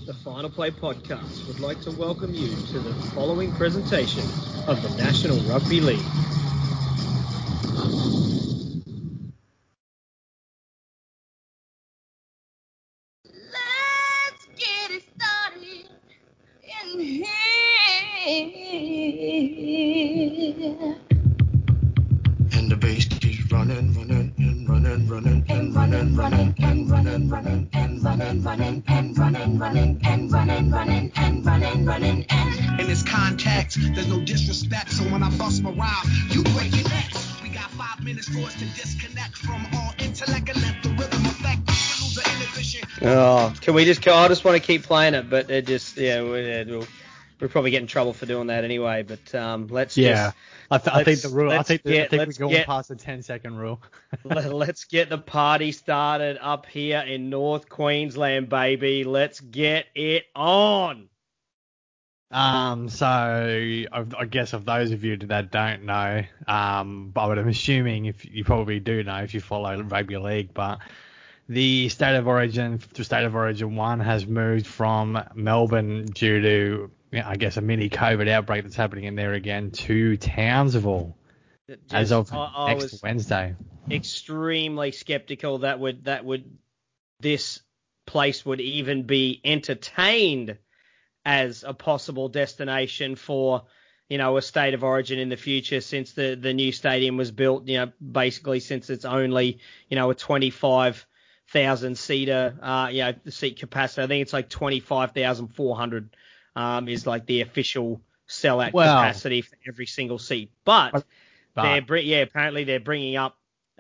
The Final Play Podcast would like to welcome you to the following presentation of the National Rugby League. Let's get it started in here. And the bass keeps running, running, and running, running, and running, running, and running, running, and running, running, and running, running, and running, running, and running, running, and in this context, there's no disrespect. So when I bust my rhyme, you break your necks. We got 5 minutes for us to disconnect from all intellect and let the rhythm affect. You lose the inhibition. Oh, can we just go? I just want to keep playing it, but it just, we'll probably get in trouble for doing that anyway. But let's just. I think the rule. I think we're going past the 10-second rule. Let's get the party started up here in North Queensland, baby. Let's get it on. So I guess of those of you that don't know, but I'm assuming if you probably do know if you follow rugby league, but the State of Origin to State of Origin 1 has moved from Melbourne due to, I guess, a mini COVID outbreak that's happening in there again to Townsville as of next Wednesday. Extremely skeptical that this place would even be entertained as a possible destination for, a State of Origin in the future, since the new stadium was built, basically since it's only, a 25,000 seater, seat capacity. I think it's like 25,400 is like the official sellout capacity for every single seat. But apparently they're bringing up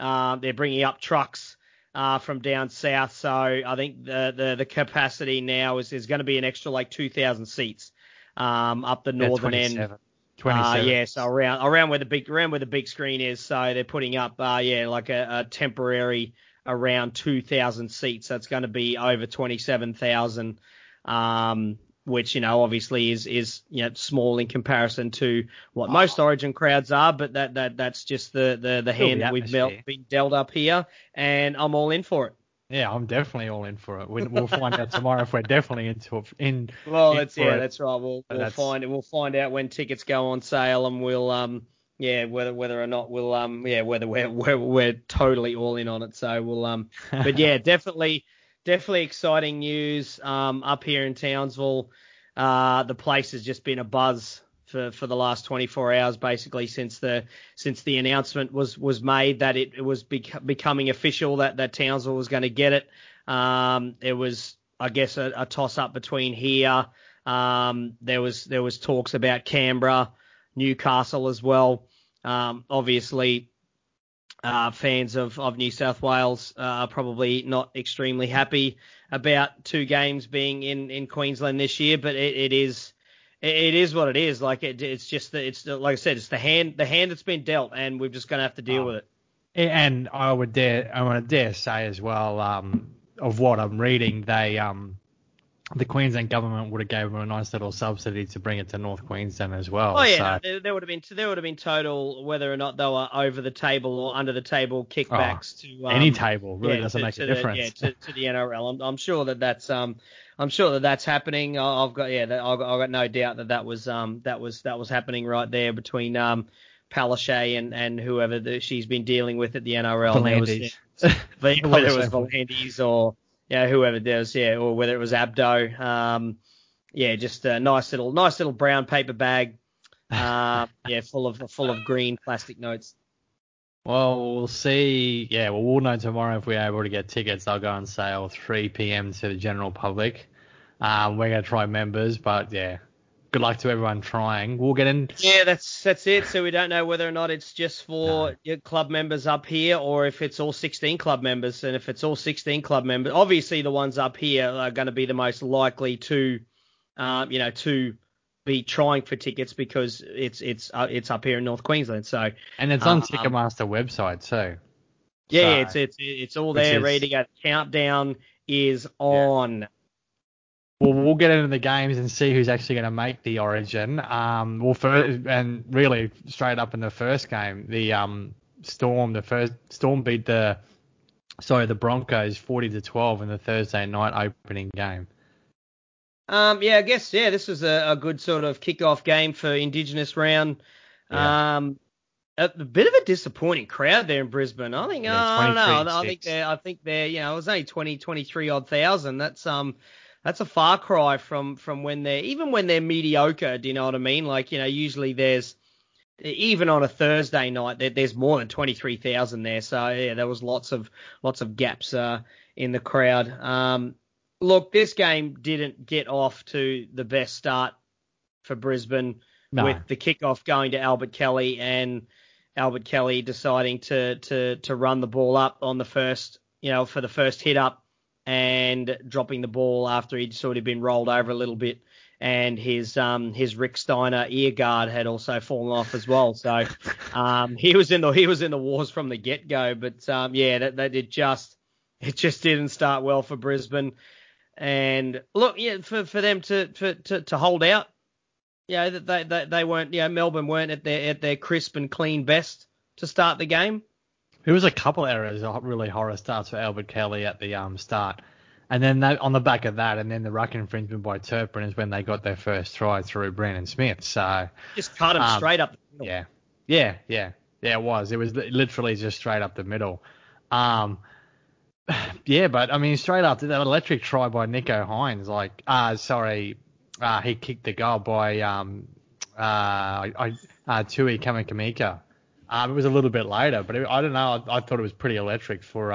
trucks from down south. So I think the capacity now is going to be an extra like 2,000 seats up the northern end. 27. So around where the big screen is. So they're putting up like a temporary around 2,000 seats. That's going to be over 27,000. Which, obviously is small in comparison to what most Origin crowds are, but that's just the hand that we've been dealt up here, and I'm all in for it. Yeah, I'm definitely all in for it. We'll find out tomorrow if we're definitely That's right. We'll find out when tickets go on sale, and we'll whether or not we'll whether we're totally all in on it. So we'll but yeah, definitely exciting news up here in Townsville. The place has just been a buzz for the last 24 hours, basically, since the announcement was made that it was becoming official that Townsville was going to get it. It was, I guess, a toss up between here. There was talks about Canberra, Newcastle as well. Obviously, fans of New South Wales are probably not extremely happy about 2 games being in Queensland this year, but it is what it is. Like it's just like I said, it's the hand that's been dealt, and we're just gonna have to deal with it. And I want to dare say as well, of what I'm reading, the Queensland government would have gave them a nice little subsidy to bring it to North Queensland as well. Oh yeah, so. There would have been total, whether or not they were over the table or under the table, kickbacks to any table. Really doesn't make a difference. To the NRL. I'm sure that's happening. I've got no doubt that was happening right there between Palaszczuk and whoever she's been dealing with at the NRL. V'landys. Whether it was V'landys or whoever does, or whether it was Abdo. Just a nice little brown paper bag, full of green plastic notes. Well, we'll see. Yeah, well, we'll know tomorrow if we're able to get tickets. They'll go on sale 3 p.m. to the general public. We're going to try members, but yeah, good luck to everyone trying. We'll get in. Yeah, that's it. So we don't know whether or not it's just for your club members up here, or if it's all 16 club members. And if it's all 16 club members, obviously the ones up here are going to be the most likely to be trying for tickets, because it's up here in North Queensland. So and it's on Ticketmaster website too. Yeah, so, it's all there, ready to go. Countdown is on. Yeah. Well, we'll get into the games and see who's actually going to make the Origin. And really straight up in the first game, the Storm beat the Broncos 40-12 in the Thursday night opening game. Yeah, I guess, this was a good sort of kick-off game for Indigenous round. Yeah. A bit of a disappointing crowd there in Brisbane. I think, Yeah, I don't know. I 23-6. think they're, it was only 23 odd thousand. That's a far cry from when even when they're mediocre. Do you know what I mean? Like, usually there's, even on a Thursday night, there's more than 23,000 there. So yeah, there was lots of gaps in the crowd. Look, this game didn't get off to the best start for Brisbane, No. with the kickoff going to Albert Kelly, and Albert Kelly deciding to run the ball up on the first, for the first hit up, and dropping the ball after he'd sort of been rolled over a little bit. And his Rick Steiner ear guard had also fallen off as well. So he was in the wars from the get go. But it just didn't start well for Brisbane. And look, for them to hold out, that they weren't, Melbourne weren't at their crisp and clean best to start the game. There was a couple errors, really horror starts for Albert Kelly at the start. And then on the back of that, and then the ruck infringement by Turpin is when they got their first try through Brandon Smith. So just cut him straight up the middle. Yeah, it was. It was literally just straight up the middle. But I mean, straight up, that electric try by Nicho Hynes, he kicked the goal by Tui Kamakamika. It was a little bit later, but I don't know. I thought it was pretty electric for.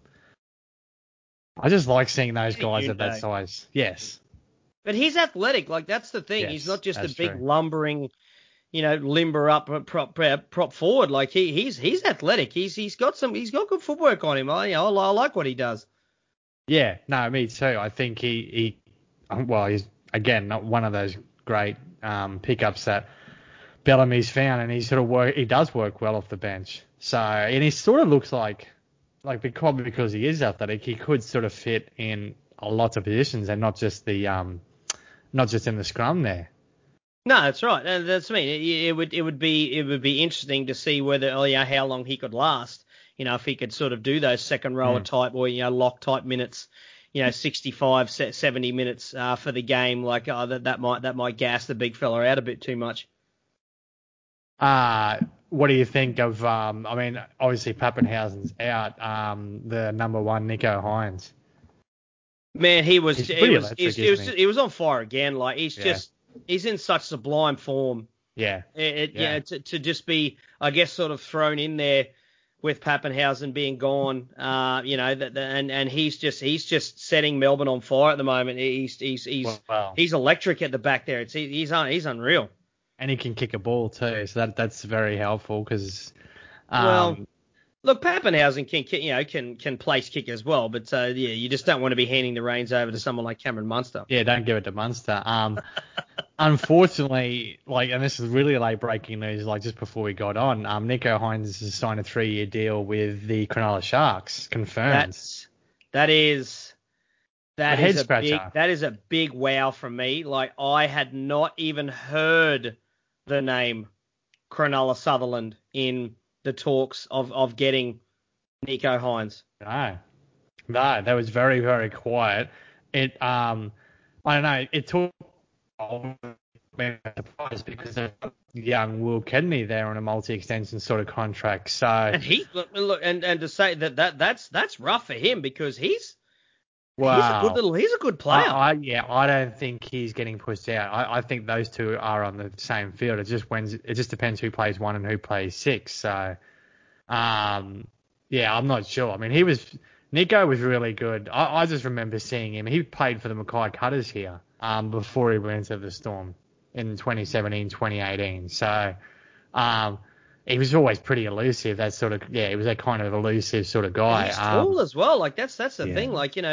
I just like seeing those guys at that size. Yes. But he's athletic. Like, that's the thing. Yes, he's not just a big true. Lumbering, limber up prop forward. Like, he's athletic. He's got good footwork on him. I like what he does. Yeah, no, me too. I think he's again not one of those great pickups that Bellamy's found, and he does work well off the bench. So, and he sort of looks like probably because he is athletic, he could sort of fit in a lot of positions and not just in the scrum there. No, that's right. That's me. It would be interesting to see whether how long he could last. If he could sort of do those second rower type or lock type minutes, 65, 70 minutes for the game. Like that might gas the big fella out a bit too much. What do you think of? Obviously Pappenhausen's out. The number one, Nicho Hynes. Man, he was on fire again. Like he's in such sublime form. Yeah. To just be, I guess, sort of thrown in there with Pappenhausen being gone. And he's just setting Melbourne on fire at the moment. He's electric at the back there. He's unreal. And he can kick a ball too, so that's very helpful because. Look, Pappenhausen can place kick as well, but you just don't want to be handing the reins over to someone like Cameron Munster. Yeah, don't give it to Munster. Unfortunately, and this is really late breaking news, just before we got on, Nicho Hynes has signed a 3-year deal with the Cronulla Sharks, confirmed. That is a big wow from me. Like, I had not even heard the name Cronulla Sutherland in the talks of getting Nicho Hynes. No, that was very, very quiet. It, I don't know, it took surprised because of young Will Kennedy there on a multi-extension sort of contract. So and and to say that's rough for him because he's a good player. I don't think he's getting pushed out. I think those two are on the same field. It just depends who plays 1 and who plays 6. So, I'm not sure. I mean, Nicho was really good. I just remember seeing him. He played for the Mackay Cutters here before he went to the Storm in 2017, 2018. So, he was always pretty elusive. That sort of, he was that kind of elusive sort of guy. He's tall as well. Like that's the thing. Like he's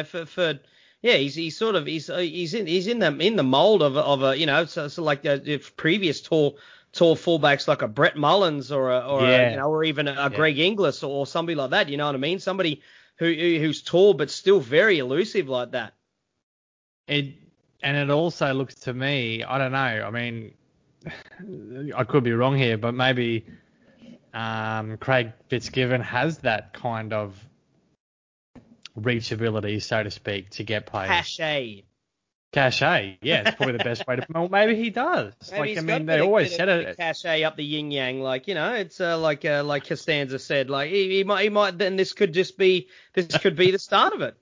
in the mold of a so like the previous tall fullbacks like a Brett Mullins or even a Greg Inglis or somebody like that. You know what I mean? Somebody who's tall but still very elusive like that. It also looks to me, I don't know. I mean, I could be wrong here, but maybe. Craig Fitzgibbon has that kind of reachability, so to speak, to get players. Cachet. Cachet, yeah, it's probably the best way to. Well, maybe he does. Maybe They always said it. Cachet up the yin yang, it's like Costanza said, like he might. Then this could be the start of it.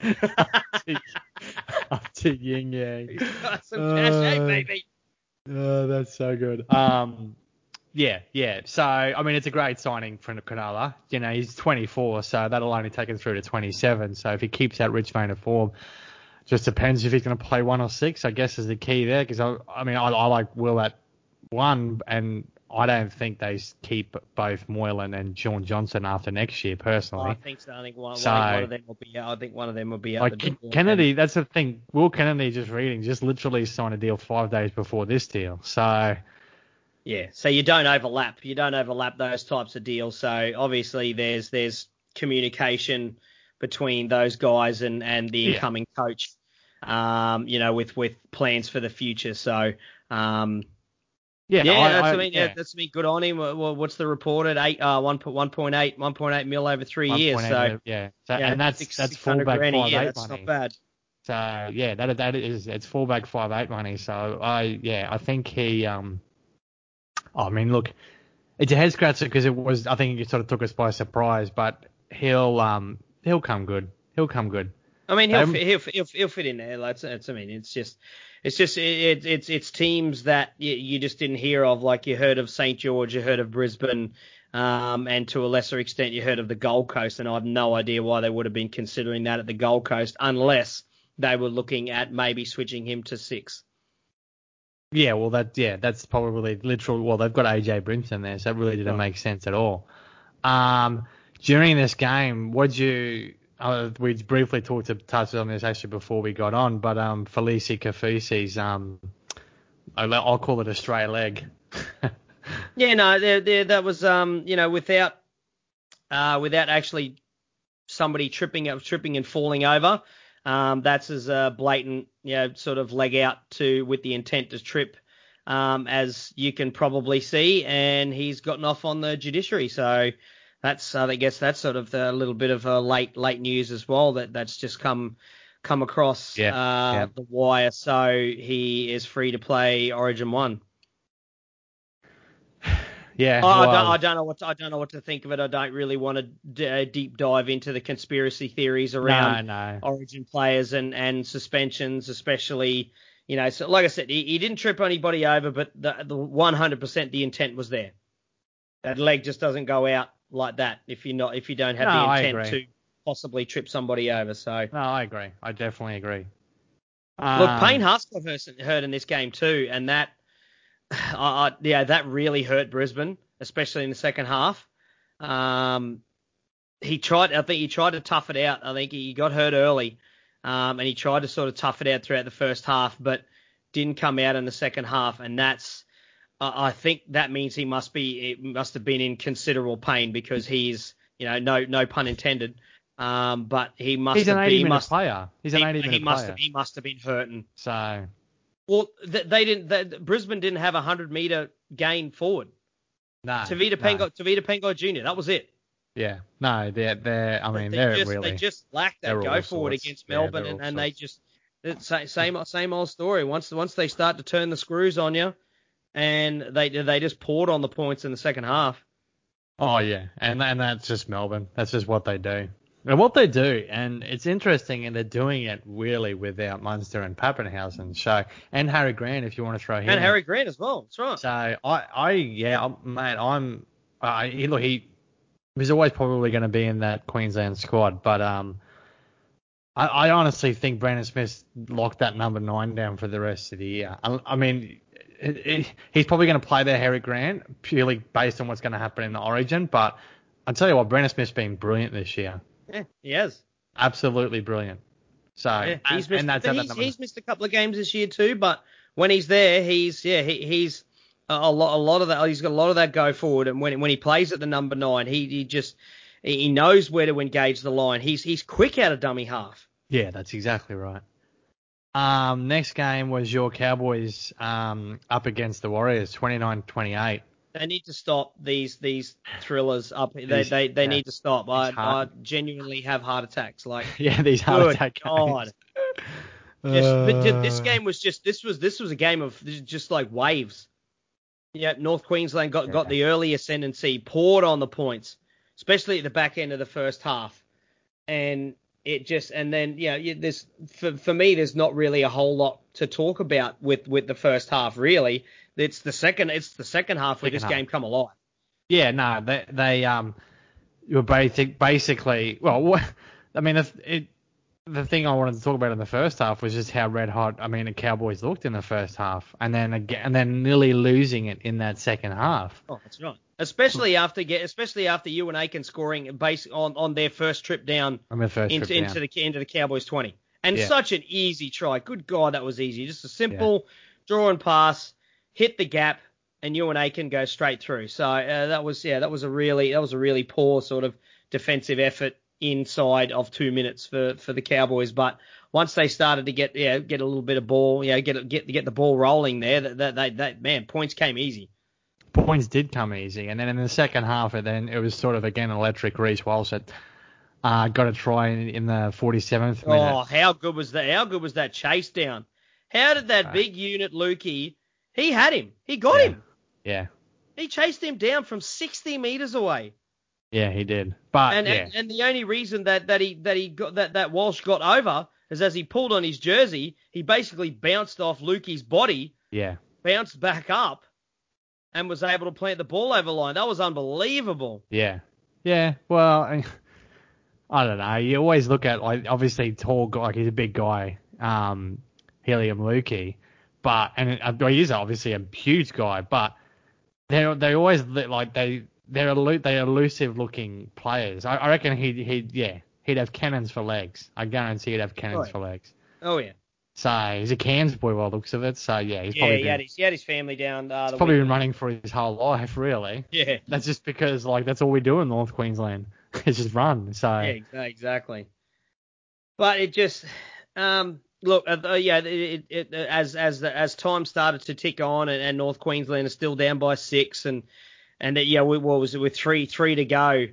Up to yin yang. He's got some cachet, baby. Oh, that's so good. Yeah. So, I mean, it's a great signing for Cronulla. He's 24, so that'll only take him through to 27. So if he keeps that rich vein of form, just depends if he's going to play 1 or 6, I guess, is the key there. Because, I like Will at 1, and I don't think they keep both Moylan and Sean Johnson after next year, personally. I think so. I think one of them will be out. I think one of them will be out. Like Kennedy, that's the thing. Will Kennedy, just literally signed a deal 5 days before this deal. So... Yeah, so you don't overlap. You don't overlap those types of deals. So obviously there's communication between those guys and the incoming coach, with plans for the future. So that's me. Good on him. What's the reported 1.8 mil over 3 years. So and that's fullback 5'8" money. That's not bad. So it's fullback 5'8" money. So I think he look, it's a head scratcher because I think it sort of took us by surprise, but he'll come good. He'll come good. I mean, he'll fit in there. It's teams that you just didn't hear of. Like you heard of St. George, you heard of Brisbane, and to a lesser extent you heard of the Gold Coast, and I have no idea why they would have been considering that at the Gold Coast unless they were looking at maybe switching him to 6. Yeah, well, that's probably literal. Well, they've got AJ Brimson there, so that really didn't make sense at all. During this game, we briefly touched on this actually before we got on, but Felici Kafusi's, I'll call it a stray leg. Yeah, no, that was without actually somebody tripping and falling over. That's as blatant, sort of leg out with the intent to trip, as you can probably see, and he's gotten off on the judiciary. So I guess that's sort of the little bit of a late news as well that's just come across the wire. So he is free to play Origin 1. Yeah, I don't know what to think of it. I don't really want to deep dive into the conspiracy theories around Origin players and suspensions, especially. So like I said, he didn't trip anybody over, but the 100% the intent was there. That leg just doesn't go out like that if you don't have the intent to possibly trip somebody over. So no, I agree. I definitely agree. Look, Payne Haas got hurt in this game too, and that. That really hurt Brisbane, especially in the second half. He tried to tough it out. I think he got hurt early, and he tried to sort of tough it out throughout the first half, but didn't come out in the second half. And that's, I think that means he must have been in considerable pain because he's, no pun intended. But he must. He's an 80-minute player. He's an 80-minute player. He must have been hurting. So. Well, Brisbane didn't have a 100-meter gain forward. No. Tavita Pengai Jr. That was it. Yeah. No, they just lacked that go forward against Melbourne, and they just same old story. Once they start to turn the screws on you, and they just poured on the points in the second half. Oh yeah, and that's just Melbourne. That's just what they do. And what they do, and it's interesting, and they're doing it really without Munster and Pappenhausen. So, and Harry Grant, if you want to throw him. And Harry Grant as well. That's right. So, he was always probably going to be in that Queensland squad, but I honestly think Brandon Smith locked that number 9 down for the rest of the year. I mean, he's probably going to play there, Harry Grant, purely based on what's going to happen in the Origin. But I'll tell you what, Brandon Smith's been brilliant this year. Yeah, he has. Absolutely brilliant. So he's missed a couple of games this year too, but when he's there, he's a lot of that. He's got a lot of that go forward, and when he plays at the number 9, he knows where to engage the line. He's quick out of dummy half. Yeah, that's exactly right. Next game was your Cowboys up against the Warriors, 29-28. They need to stop these thrillers up. They need to stop. I genuinely have heart attacks. Like these heart attacks. God. But this game was this was a game of just like waves. Yeah, North Queensland got the early ascendancy, poured on the points, especially at the back end of the first half, and then there's for me there's not really a whole lot to talk about with the first half really. It's the second half where this game come alive. Yeah, no, they were basically well, I mean the thing I wanted to talk about in the first half was just how red hot the Cowboys looked in the first half, and then nearly losing it in that second half. Oh, that's right. Especially after Ewan Aiken scoring based on their first trip down into the Cowboys 20, and such an easy try. Good God, that was easy. Just a simple draw and pass, hit the gap, and Ewan Aiken goes straight through. So that was a really poor sort of defensive effort inside of 2 minutes for the Cowboys, but once they started to get a little bit of ball, get the ball rolling there, that points came easy. Points did come easy, and then in the second half, it was sort of again electric. Reece Walsh got a try in the 47th minute. Oh, how good was that? How good was that chase down? How did that big unit Lukey? He had him. He got him. Yeah. He chased him down from 60 meters away. Yeah, he did. But and the only reason that Walsh got over is as he pulled on his jersey, he basically bounced off Lukey's body. Yeah. Bounced back up and was able to plant the ball over line. That was unbelievable. Yeah. Yeah. Well, I don't know. You always look at obviously tall guy, he's a big guy, Helium Lukey, but he is obviously a huge guy, but they always they're elusive looking players. I reckon he'd have cannons for legs. I guarantee he'd have cannons for legs. Oh yeah. So he's a Cairns boy by the looks of it. So yeah, he had his family down. He's probably been running for his whole life, really. Yeah. That's just because that's all we do in North Queensland. It's just run. So yeah, exactly. But it just look, as time started to tick on and North Queensland is still down by 6 and what was it with three to go?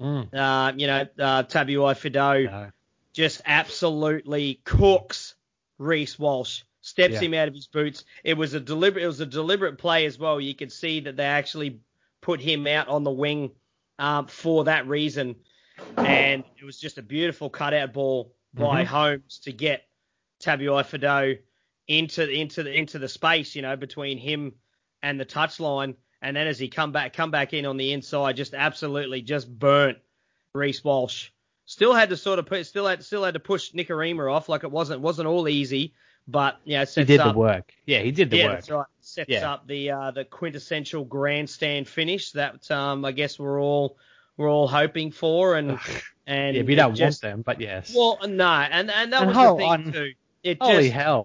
Tabuai Fidow just absolutely cooks Reece Walsh, steps him out of his boots. It was a deliberate play as well. You could see that they actually put him out on the wing for that reason, and it was just a beautiful cutout ball by Holmes to get Tabuai Fidow into the space, between him and the touchline. And then as he come back in on the inside, just absolutely just burnt Reece Walsh. Still had to still had to push Nikorima off. Like it wasn't all easy, but he did the work. Yeah, he did the work. Yeah, that's right. Sets up the quintessential grandstand finish that I guess we're all hoping for and yeah, we don't want them, but yes. Well, no, and that was the thing too. Holy hell.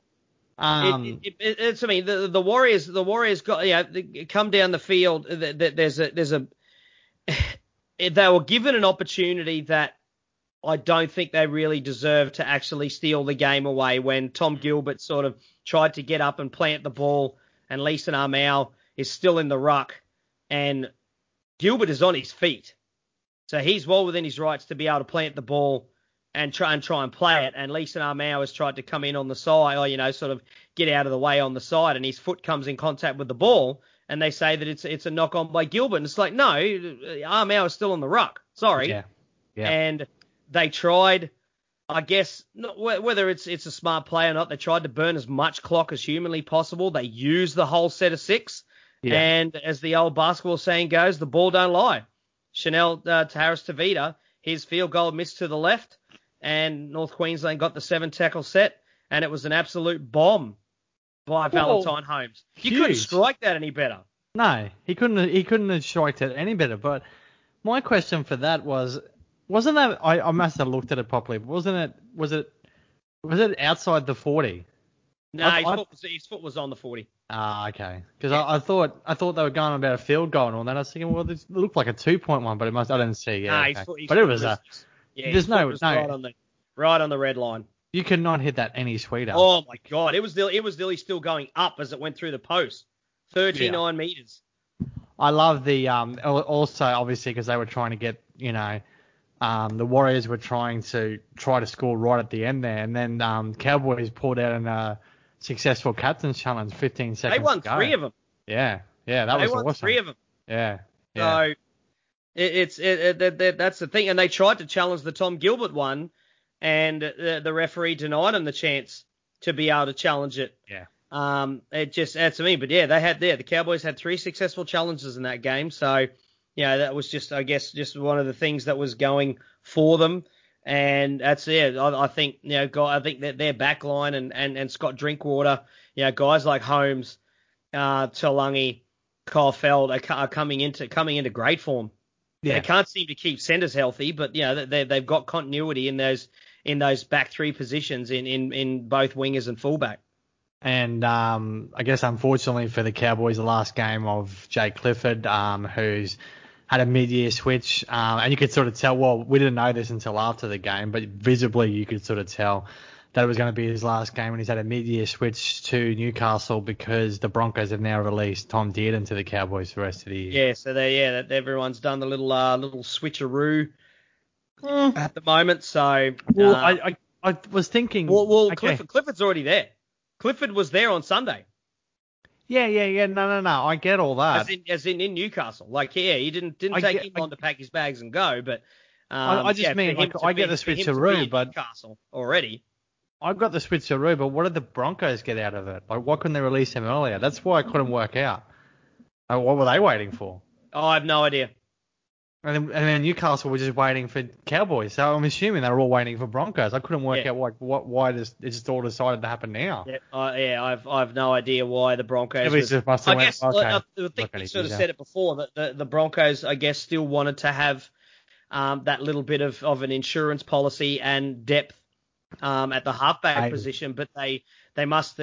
The Warriors got come down the field. They were given an opportunity that I don't think they really deserved to actually steal the game away when Tom Gilbert sort of tried to get up and plant the ball and Leeson Armau is still in the ruck and Gilbert is on his feet. So he's well within his rights to be able to plant the ball and try and play it. And Leeson Armau has tried to come in on the side or, sort of get out of the way on the side and his foot comes in contact with the ball and they say that it's a knock on by Gilbert. And it's like, no, Armau is still on the ruck. Sorry. Yeah. And they tried, I guess, whether it's a smart play or not, they tried to burn as much clock as humanly possible. They used the whole set of 6. Yeah. And as the old basketball saying goes, the ball don't lie. Chanel Harris-Tavita, his field goal missed to the left, and North Queensland got the 7-tackle set, and it was an absolute bomb by Valentine Holmes. You couldn't strike that any better. No, he couldn't have striked it any better. But my question for that wasn't that I must have looked at it properly, but was it outside the 40? No, his foot was on the 40. Ah, okay. Because I thought they were going about a field goal and all that. I was thinking, well, this looked like a 2-point one, but I didn't see. Yeah, nah, okay. But it was there's no right on the red line. You could not hit that any sweeter. Oh my God, it was nearly still going up as it went through the post. 39 meters. I love the also obviously because they were trying to get The Warriors were trying to score right at the end there, and then Cowboys pulled out in a successful captain's challenge 15 seconds They won to go. 3 of them. Yeah, that was awesome. They won 3 of them. Yeah. So that's the thing, and they tried to challenge the Tom Gilbert one, and the referee denied them the chance to be able to challenge it. Yeah. It just adds to me, but yeah, the Cowboys had 3 successful challenges in that game, so that was just, I guess, just one of the things that was going for them, and that's it. I think I think that their back line and Scott Drinkwater, guys like Holmes, Taulagi, Kyle Feld are coming into great form. Yeah. They can't seem to keep centers healthy, but they've got continuity in those back 3 positions in both wingers and fullback. And I guess unfortunately for the Cowboys, the last game of Jake Clifford, who's had a mid-year switch, and you could sort of tell. Well, we didn't know this until after the game, but visibly you could sort of tell that it was going to be his last game, and he's had a mid-year switch to Newcastle because the Broncos have now released Tom Dearden to the Cowboys for the rest of the year. Yeah, so everyone's done the little switcheroo at the moment. So I was thinking. Well, okay. Clifford's already there. Clifford was there on Sunday. Yeah. No. I get all that. As in Newcastle. He didn't take him on to pack his bags and go, but I just mean I get the switcheroo, but Newcastle already. I've got the switcheroo, but what did the Broncos get out of it? Why couldn't they release him earlier? That's why I couldn't work out. What were they waiting for? Oh, I have no idea. And then Newcastle were just waiting for Cowboys, so I'm assuming they were all waiting for Broncos. I couldn't work out why it just all decided to happen now. I've no idea why the Broncos. I think we sort of said it before that the Broncos, I guess, still wanted to have that little bit of an insurance policy and depth at the halfback position, but they must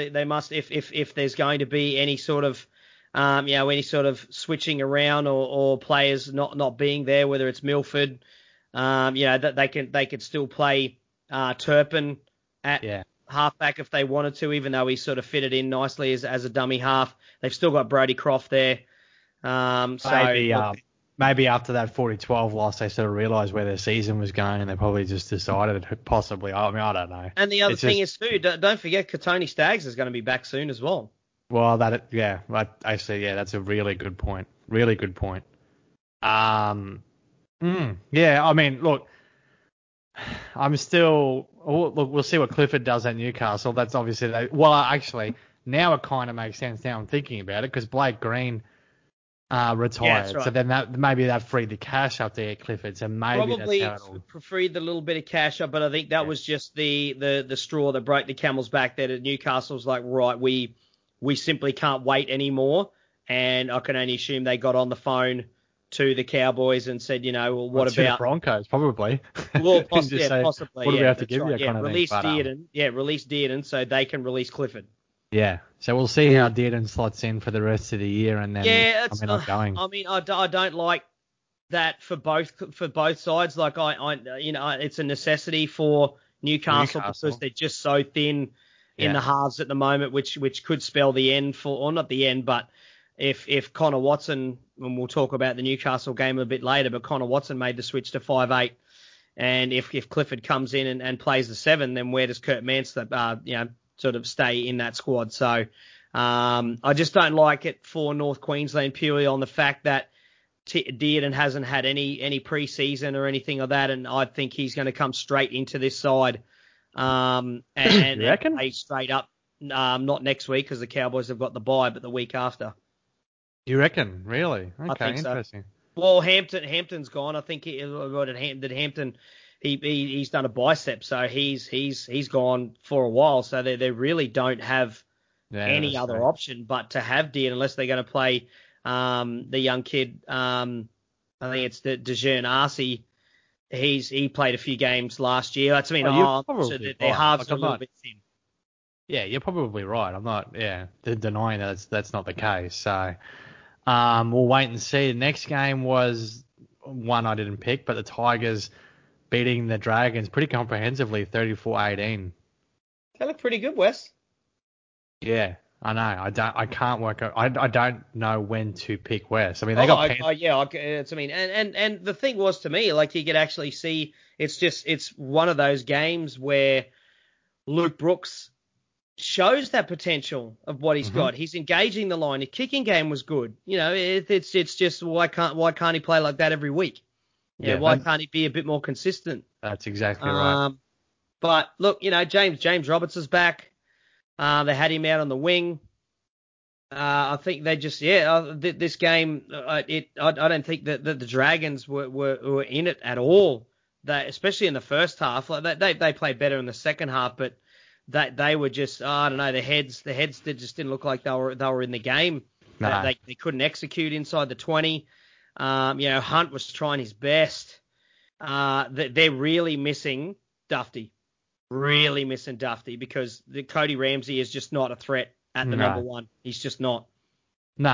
if there's going to be any sort of any sort of switching around or players not being there, whether it's Milford, that they could still play Turpin at halfback if they wanted to, even though he sort of fitted in nicely as a dummy half. They've still got Brody Croft there. Maybe after that 40-12 loss, they sort of realised where their season was going, and they probably just decided possibly. I mean, I don't know. And the other thing is too, don't forget Katoni Staggs is going to be back soon as well. Well, actually, that's a really good point. Really good point. I mean, look, we'll see what Clifford does at Newcastle. That's obviously, actually, now it kind of makes sense now I'm thinking about it, because Blake Green retired. Yeah, that's right. So then maybe that freed the cash up there, Clifford. So maybe probably that's how freed the little bit of cash up, but I think that was just the straw that broke the camel's back there. That Newcastle's like, right, we simply can't wait anymore, and I can only assume they got on the phone to the Cowboys and said, what about the Broncos? Probably. Well, possibly. What do we have to give you? Kind of release Dearden. Release Dearden so they can release Clifford. Yeah, so we'll see how Dearden slots in for the rest of the year, and then going. I mean, I don't like that for both sides. Like it's a necessity for Newcastle because they're just so thin in the halves at the moment, which could spell the end or not the end, but if Connor Watson, and we'll talk about the Newcastle game a bit later, but Connor Watson made the switch to 5'8", and if Clifford comes in and plays the 7, then where does Kurt Manster, sort of stay in that squad? So I just don't like it for North Queensland purely on the fact that Dearden hasn't had any pre-season or anything like that, and I think he's going to come straight into this side and play straight up. Not next week because the Cowboys have got the bye, but the week after. You reckon? Really? Okay, I think interesting. So. Well, Hampton's gone. I think Hampton. He's done a bicep, so he's gone for a while. So they really don't have any other option but to have Dearden unless they're going to play the young kid. I think it's the DeJean Arce. He played a few games last year. That's their halves are a little bit thin. Yeah, you're probably right. I'm not denying that's not the case. So we'll wait and see. The next game was one I didn't pick, but the Tigers beating the Dragons pretty comprehensively, 34-18. They look pretty good, Wes. Yeah. I know. I can't work out. I don't know when to pick West. I mean, they got. I mean, and the thing was to me, like you could actually see, it's one of those games where Luke Brooks shows that potential of what he's got. He's engaging the line. His kicking game was good. You know, it's just why can't he play like that every week? Yeah, why can't he be a bit more consistent? That's exactly right. But look, you know, James Roberts is back. They had him out on the wing. I think they just this game I don't think that the Dragons were in it at all. Especially in the first half, like they played better in the second half, but they were just I don't know, the heads just didn't look like they were in the game. No. They couldn't execute inside the 20. You know, Hunt was trying his best. They're really missing Dufty. Really missing Dufty because Cody Ramsey is just not a threat at the number one. He's just not. No,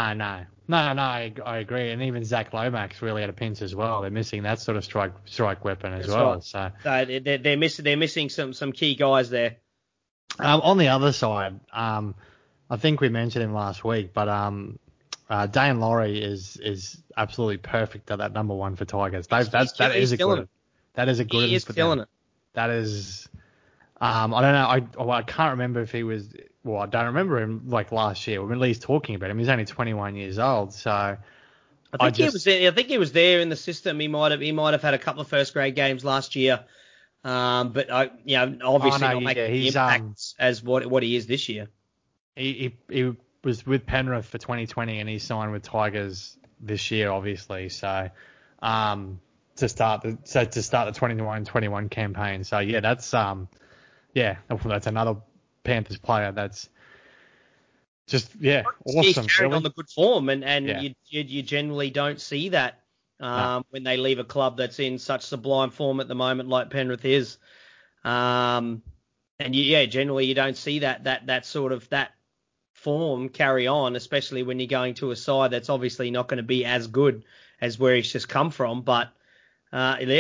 I agree. And even Zach Lomax really had a pinch as well. They're missing that sort of strike weapon as well. Right. So they're missing some key guys there. On the other side, I think we mentioned him last week, but Dane Laurie is absolutely perfect at that number one for Tigers. That is a good He is killing it. That is. I don't know. I can't remember if he was. Well, I don't remember him like last year. We're at least talking about him. He's only 21 years old, so. I think he was there in the system. He might have had a couple of first grade games last year, but obviously not making the impact as what he is this year. He was with Penrith for 2020 and he signed with Tigers this year, obviously. So to start the 21-21 campaign. So yeah, that's that's another Panthers player that's just awesome. He's carrying on the good form, and you generally don't see that when they leave a club that's in such sublime form at the moment, like Penrith is. Generally you don't see that sort of that form carry on, especially when you're going to a side that's obviously not going to be as good as where he's just come from, but. He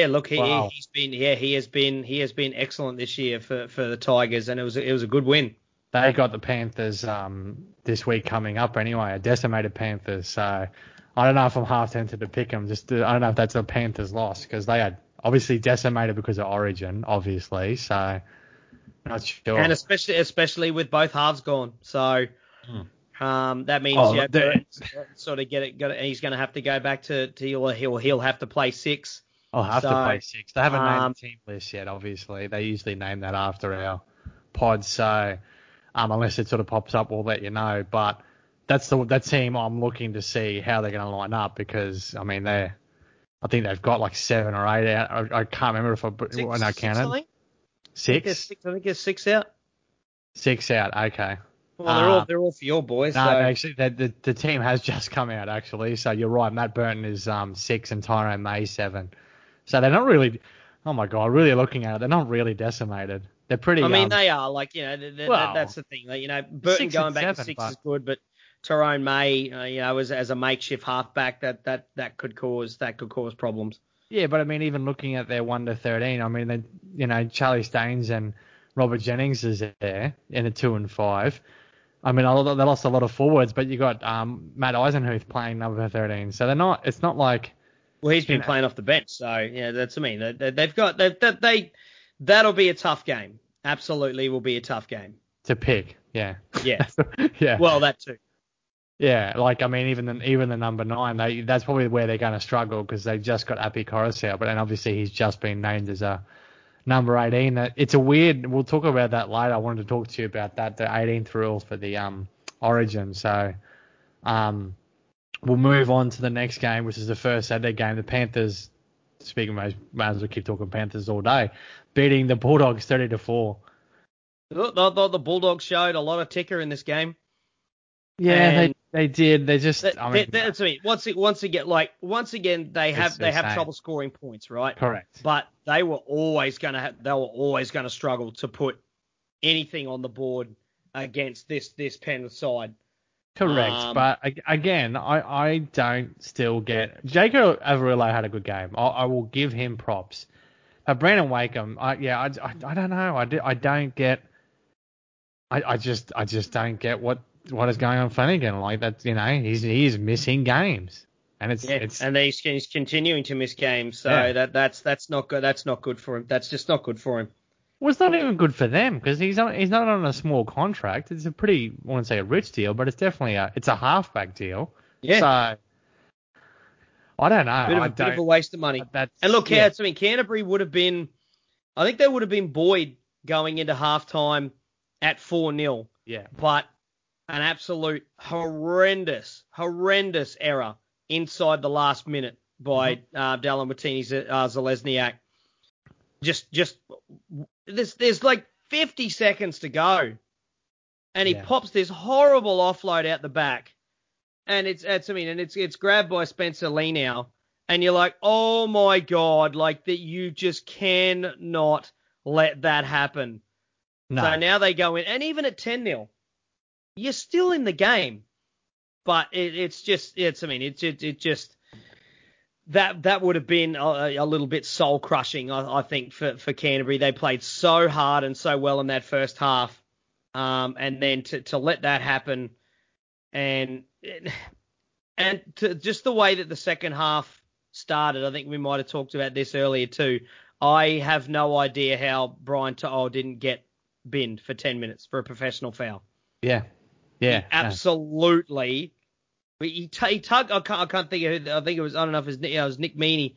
has been excellent this year for the Tigers, and it was a good win. They got the Panthers this week coming up anyway, a decimated Panthers. So I don't know if I'm half tempted to pick them. I don't know if that's a Panthers loss because they had obviously decimated because of Origin, obviously. So not sure. And especially with both halves gone, so. That means sort of get it. He's going to have to go back to he'll have to play 6. I'll have to play 6. They haven't named the team list yet, obviously. They usually name that after our pod, so unless it sort of pops up, we'll let you know. But that's that team I'm looking to see how they're going to line up because, I mean, I think they've got like 7 or 8 out. I can't remember if I counted. 6? I think there's 6 out. 6 out, okay. Well, they're all for your boys. No, so. Actually, the team has just come out, actually. So you're right. Matt Burton is 6 and Tyrone May 7. So they're not really, oh my God, really looking at it, they're not really decimated. They're pretty. I mean, they are. Like, that's the thing. Like, Burton going back to 6 is good, but Tyrone May, as a makeshift halfback, that could cause problems. Yeah, but I mean, even looking at their 1 to 13, I mean, Charlie Staines and Robert Jennings is there in a 2 and 5. I mean, they lost a lot of forwards, but you got Matt Eisenhuth playing number 13. So they're not. It's not like. Well, he's been playing off the bench, so yeah, that's what I mean. That'll be a tough game. Absolutely, will be a tough game to pick. Yeah. Yeah. Yeah. Well, that too. Yeah, like I mean, even the number 9, that's probably where they're going to struggle because they just got Api Coruscant, but then obviously he's just been named as a number 18. It's a weird. We'll talk about that later. I wanted to talk to you about that, the 18th rule for the Origin. So, we'll move on to the next game, which is the first Saturday game. The Panthers. Speaking of, might as well keep talking Panthers all day. Beating the Bulldogs 30-4. The Bulldogs showed a lot of ticker in this game. Yeah, they did. They just. That's me. Once again, they have trouble scoring points, right? Correct. But they were always going to struggle to put anything on the board against this Penrith side. Correct. But again, I don't still get. Jacob Averillo had a good game. I will give him props. Brandon Wakeham, I don't know. I don't get. I just don't get what what is going on Flanagan. Like that, he's missing games, and and he's continuing to miss games. So that's not good. That's not good for him. That's just not good for him. Well, it's not even good for them because he's not on a small contract. It's a pretty, I wouldn't say a rich deal, but it's definitely a halfback deal. Yeah. So I don't know. Bit of a waste of money. And look, Canterbury would have been, I think they would have been buoyed going into halftime at 4-0. Yeah. But an absolute horrendous error inside the last minute by Dallin Watini-Zelezniak. Just there's like 50 seconds to go, and he pops this horrible offload out the back, and it's grabbed by Spencer Lee now, and you're like, oh my god, like that you just cannot let that happen. No. So now they go in, and even at 10-0, you're still in the game, but it just that would have been a little bit soul crushing, I think, for Canterbury. They played so hard and so well in that first half, and then to let that happen, and to just the way that the second half started. I think we might have talked about this earlier too. I have no idea how Brian To'o didn't get binned for 10 minutes for a professional foul. Yeah. Absolutely. He tugged. I can't think of who. I think it was. I don't know if it was Nick Meaney.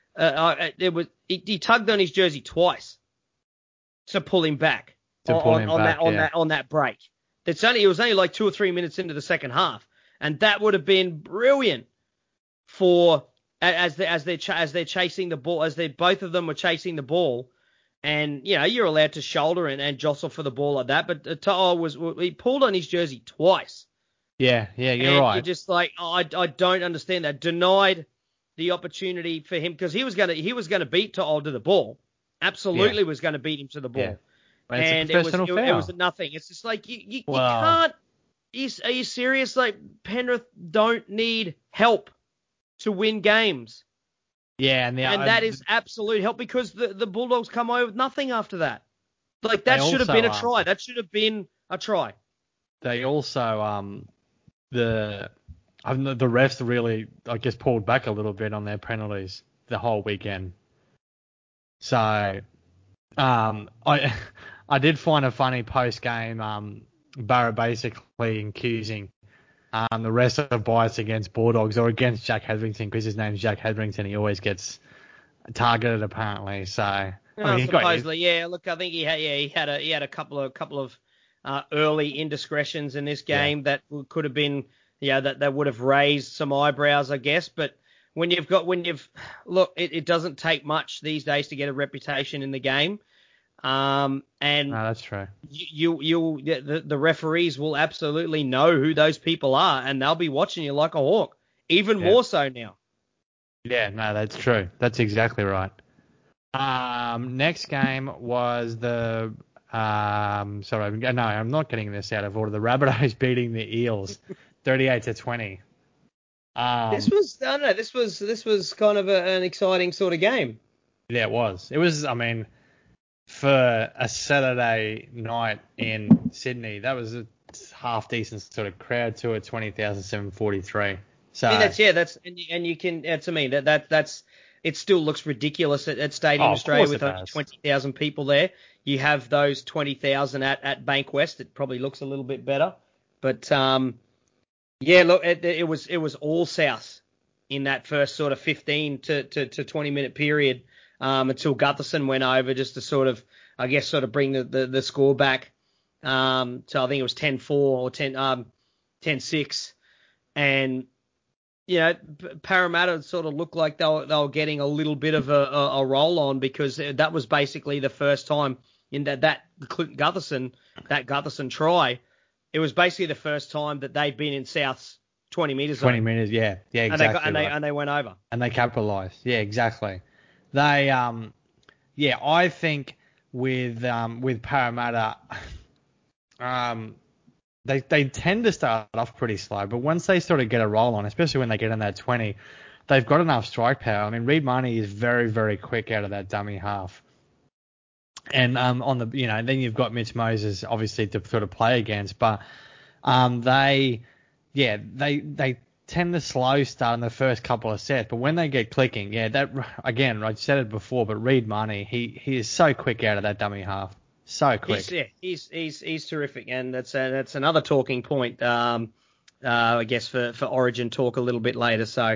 He tugged on his jersey twice to pull him back on that break. It was only like 2 or 3 minutes into the second half, and that would have been brilliant for as they're chasing the ball, both of them were chasing the ball, and you're allowed to shoulder and jostle for the ball like that, but To'o he pulled on his jersey twice. Yeah, you're right. You're just like, I don't understand that. Denied the opportunity for him because he was gonna beat To'o to the ball. Absolutely was going to beat him to the ball. Yeah. And it was nothing. It's just like you can't. Are you serious? Like Penrith don't need help to win games. Yeah, and that is absolute help because the Bulldogs come away with nothing after that. Like that should have been a try. That should have been a try. They also the refs really, I guess, pulled back a little bit on their penalties the whole weekend. So I did find a funny post game. Barra basically accusing the rest of bias against Bulldogs or against Jack Hetherington because his name's Jack Hetherington. He always gets targeted apparently. So supposedly, look, I think he had a couple of early indiscretions in this game that could have been that would have raised some eyebrows, I guess. But it doesn't take much these days to get a reputation in the game. No, that's true. The referees will absolutely know who those people are, and they'll be watching you like a hawk, even more so now. Yeah, no, that's true. That's exactly right. Next game was the I'm not getting this out of order. The Rabbitohs beating the Eels, 38-20. This was kind of an exciting sort of game. Yeah, it was. It was. I mean, for a Saturday night in Sydney, that was a half decent sort of crowd to at 20,743. So it still looks ridiculous at Stadium Australia with only 20,000 people there. You have those 20,000 at Bank West. It probably looks a little bit better, but it was all South in that first sort of 15 to 20 minute period. Until Gutherson went over just to sort of bring the score back. So I think it was 10-4 or 10-6. And, Parramatta sort of looked like they were getting a little bit of a roll on because that was basically the first time in that Gutherson try. It was basically the first time that they'd been in South's 20 metres. 20 metres, yeah, exactly. And they went over. And they capitalised. Yeah, exactly. They, I think with Parramatta, they tend to start off pretty slow, but once they sort of get a roll on, especially when they get in that 20, they've got enough strike power. I mean, Reid Marnie is very, very quick out of that dummy half. And then you've got Mitch Moses obviously to sort of play against, but They tend to slow start in the first couple of sets, but when they get clicking, that again, I said it before, but Reed Money, he is so quick out of that dummy half, so quick. He's terrific, and that's another talking point. I guess for Origin talk a little bit later. So,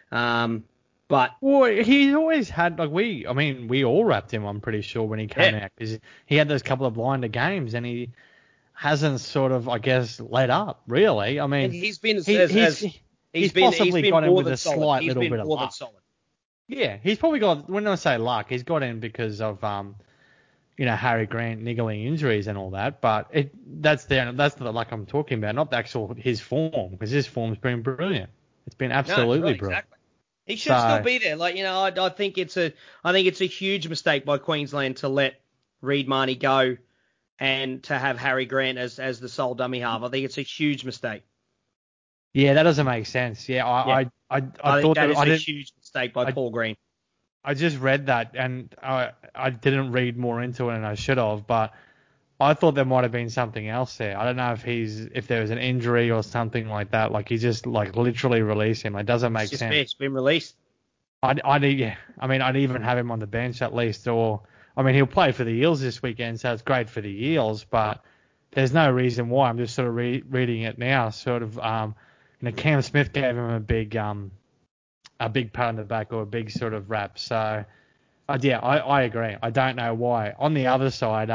but he's always had we all wrapped him. I'm pretty sure when he came out, because he had those couple of blinder games, and he hasn't sort of, I guess, let up really. I mean, and he's been he's possibly got in with a slight little bit of luck. Solid. Yeah, he's probably got. When I say luck, he's got in because of Harry Grant niggling injuries and all that. But that's the luck I'm talking about, not the actual his form, because his form's been brilliant. It's been absolutely brilliant. Exactly. He should still be there. I think it's a huge mistake by Queensland to let Reed Marnie go and to have Harry Grant as the sole dummy half. I think it's a huge mistake. Yeah, that doesn't make sense. Yeah, I thought that is a huge mistake by Paul Green. I just read that, and I didn't read more into it, and I should have, but I thought there might have been something else there. I don't know if there was an injury or something like that. Like he just literally released him. It doesn't make sense. It's been released. I'd even have him on the bench at least, or he'll play for the Eels this weekend, so it's great for the Eels, but there's no reason why. I'm just sort of reading it now. Sort of, Cam Smith gave him a big pat on the back, or a big sort of rap. So, I agree. I don't know why. On the other side,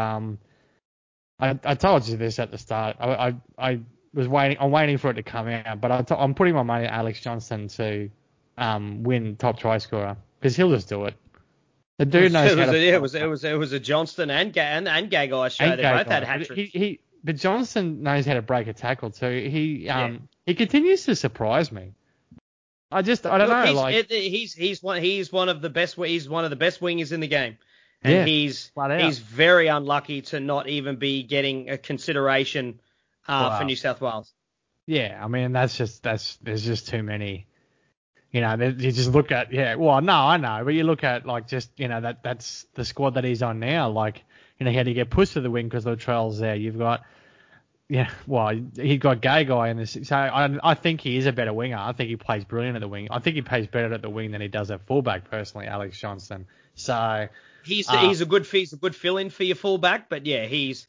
I told you this at the start. I was waiting. I'm waiting for it to come out, but I'm putting my money at Alex Johnston to win top try scorer, because he'll just do it. The dude knows how to. It was a Johnston and Gagai show. They both had hat tricks. But Johnston knows how to break a tackle too. He continues to surprise me. I don't know. He's one of the best wingers in the game, and he's very unlucky to not even be getting a consideration for New South Wales. Yeah, there's just too many. You just look at I know, but you look at that's the squad that he's on now. He had to get pushed to the wing because Latrell's there. You've got he got Gagai in this. So I think he is a better winger. I think he plays brilliant at the wing. I think he plays better at the wing than he does at fullback, personally, Alex Johnston. So he's a good fill-in for your fullback, but he's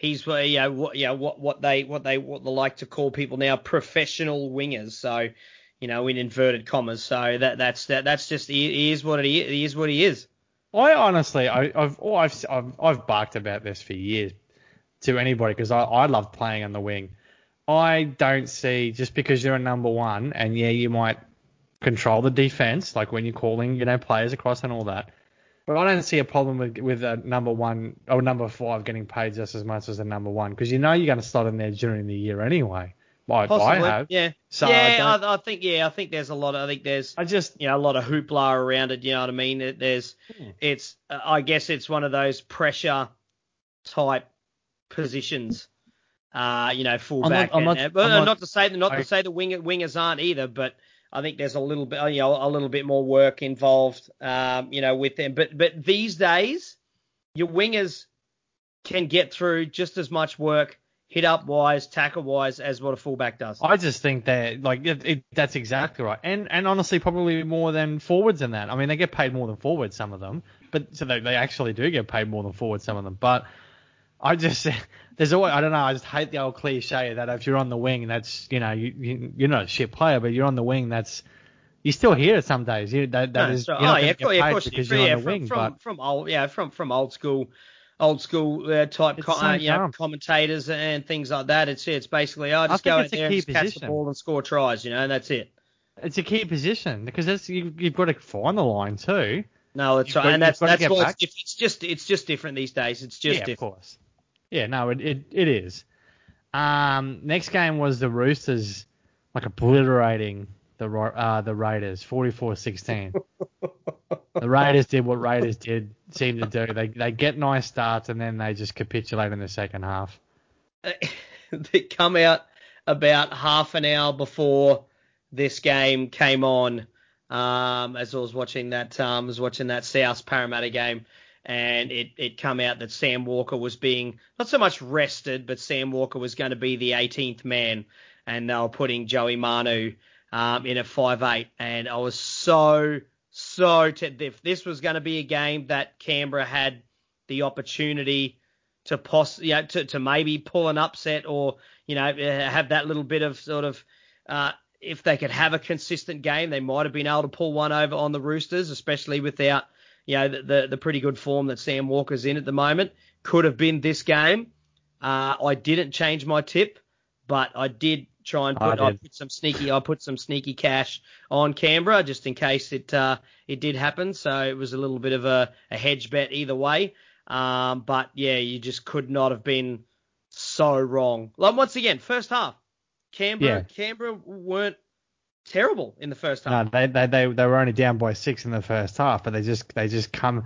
what they like to call people now professional wingers. So in inverted commas. So that's just he is what he is. I honestly, I've barked about this for years to anybody, because I love playing on the wing. I don't see, just because you're a number one, and you might control the defense, like when you're calling, players across and all that. But I don't see a problem with a number one or number 5 getting paid just as much as a number one, because you're going to slot in there during the year anyway. Possibly, I have. Yeah. So I think there's a lot. I think there's a lot of hoopla around it. You know what I mean? I guess it's one of those pressure type positions. Fullback. Not to say the wingers aren't either, but I think there's a little bit more work involved. With them. But these days, your wingers can get through just as much work, hit up wise, tackle wise, as what a fullback does. I just think that that's exactly right, and honestly probably more than forwards in that. They get paid more than forwards, some of them, but so they actually do get paid more than forwards, some of them. But I just there's always, I don't know, I just hate the old cliche that if you're on the wing, that's you're not a shit player, but you're on the wing, that's you still hear it some days. You're not going to get paid because you're on the wing. From old school type commentators and things like that. It's basically just go out there and catch the ball and score tries, and that's it. It's a key position because you've got to find the line too. No, that's right, and that's why it's just different these days. It's just different. Of course. Yeah, no, it is. Next game was the Roosters obliterating the Raiders, 44-16. The Raiders did what Raiders seem to do. They get nice starts and then they just capitulate in the second half. They come out about half an hour before this game came on. As I was watching that South Parramatta game, and it come out that Sam Walker was being not so much rested, but Sam Walker was going to be the 18th man, and they were putting Joey Manu in at 5'8", and I was if this was going to be a game that Canberra had the opportunity to to maybe pull an upset, or have that little bit of sort of if they could have a consistent game, they might have been able to pull one over on the Roosters, especially without the pretty good form that Sam Walker's in at the moment. Could have been this game. I didn't change my tip, but I did try and put some sneaky cash on Canberra just in case it did happen. So it was a little bit of a hedge bet either way. But yeah, you just could not have been so wrong. Like, once again, first half, Canberra weren't terrible in the first half. No, they were only down by 6 in the first half, but they just come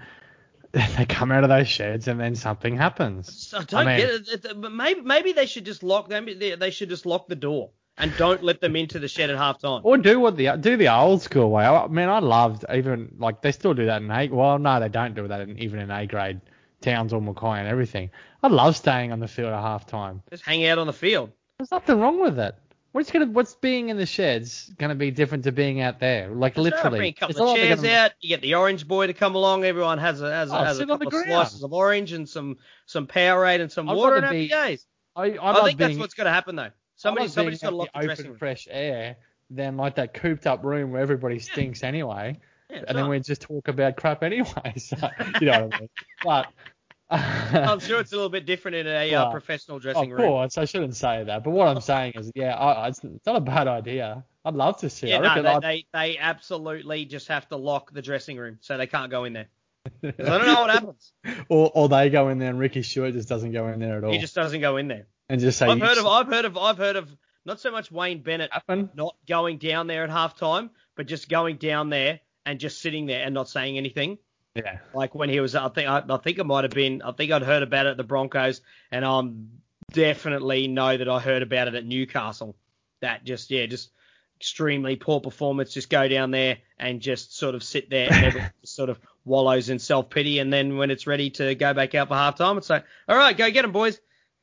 out of those sheds and then something happens. I don't get it. But maybe they should just lock them. They should just lock the door and don't let them into the shed at halftime. Or do the old school way. I mean, I loved even like they still do that in A. Well, no, they don't do that even in A grade towns or Mackay and everything. I love staying on the field at halftime. Just hang out on the field. There's nothing wrong with it. What's being in the sheds going to be different to being out there? Like, literally. Bring a couple of chairs out. You get the orange boy to come along. Everyone has a couple of slices of orange and some Powerade and some water and happy days. I think that's what's going to happen, though. Somebody's got to lock the dressing room. Fresh air than like that cooped up room where everybody stinks anyway. Yeah, and then we just talk about crap anyway. So, you know what I mean? But I'm sure it's a little bit different in a professional dressing room. Of course, I shouldn't say that. But what I'm saying is, it's not a bad idea. I'd love to see. They absolutely just have to lock the dressing room so they can't go in there. I don't know what happens. Or they go in there and Ricky Stewart just doesn't go in there at all. He just doesn't go in there. And just say, I've heard of not so much Wayne Bennett not going down there at halftime, but just going down there and just sitting there and not saying anything. Yeah. Like when he was, I think it might have been, I think I'd heard about it at the Broncos, and I'm definitely know that I heard about it at Newcastle. That just extremely poor performance. Just go down there and just sort of sit there and everyone just sort of wallows in self-pity. And then when it's ready to go back out for halftime, it's like, all right, go get them, boys.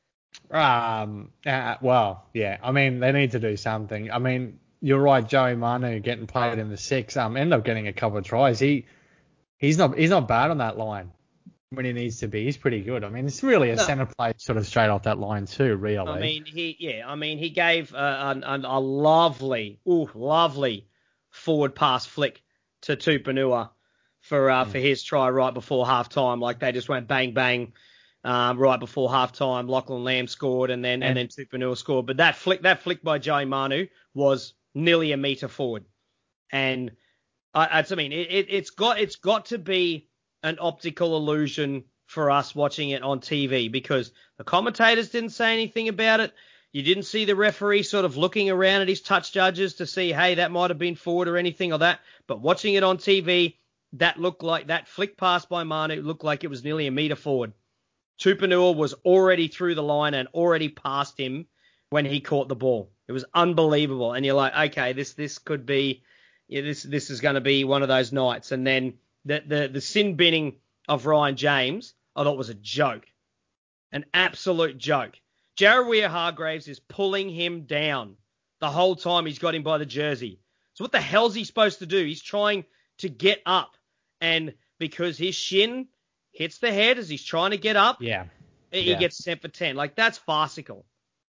Well, yeah. I mean, they need to do something. I mean, you're right. Joey Manu getting played in the 6, ended up getting a couple of tries. He's not bad on that line when he needs to be. He's pretty good. I mean, it's really a centre play sort of straight off that line too, really. I mean, he gave a lovely forward pass flick to Tupanua for his try right before halftime. Like, they just went bang bang right before halftime. Lachlan Lamb scored and then Tupanua scored. But that flick by Joey Manu was nearly a metre forward, and it's got to be an optical illusion for us watching it on TV, because the commentators didn't say anything about it. You didn't see the referee sort of looking around at his touch judges to see, hey, that might have been forward or anything or that. But watching it on TV, that looked like that flick pass by Manu looked like it was nearly a metre forward. Tupanua was already through the line and already past him when he caught the ball. It was unbelievable. And you're like, okay, this could be... Yeah, this is going to be one of those nights. And then the sin binning of Ryan James, I thought was a joke, an absolute joke. Jared Weir-Hargreaves is pulling him down the whole time he's got him by the jersey. So what the hell's he supposed to do? He's trying to get up, and because his shin hits the head as he's trying to get up, he gets sent for 10. Like, that's farcical.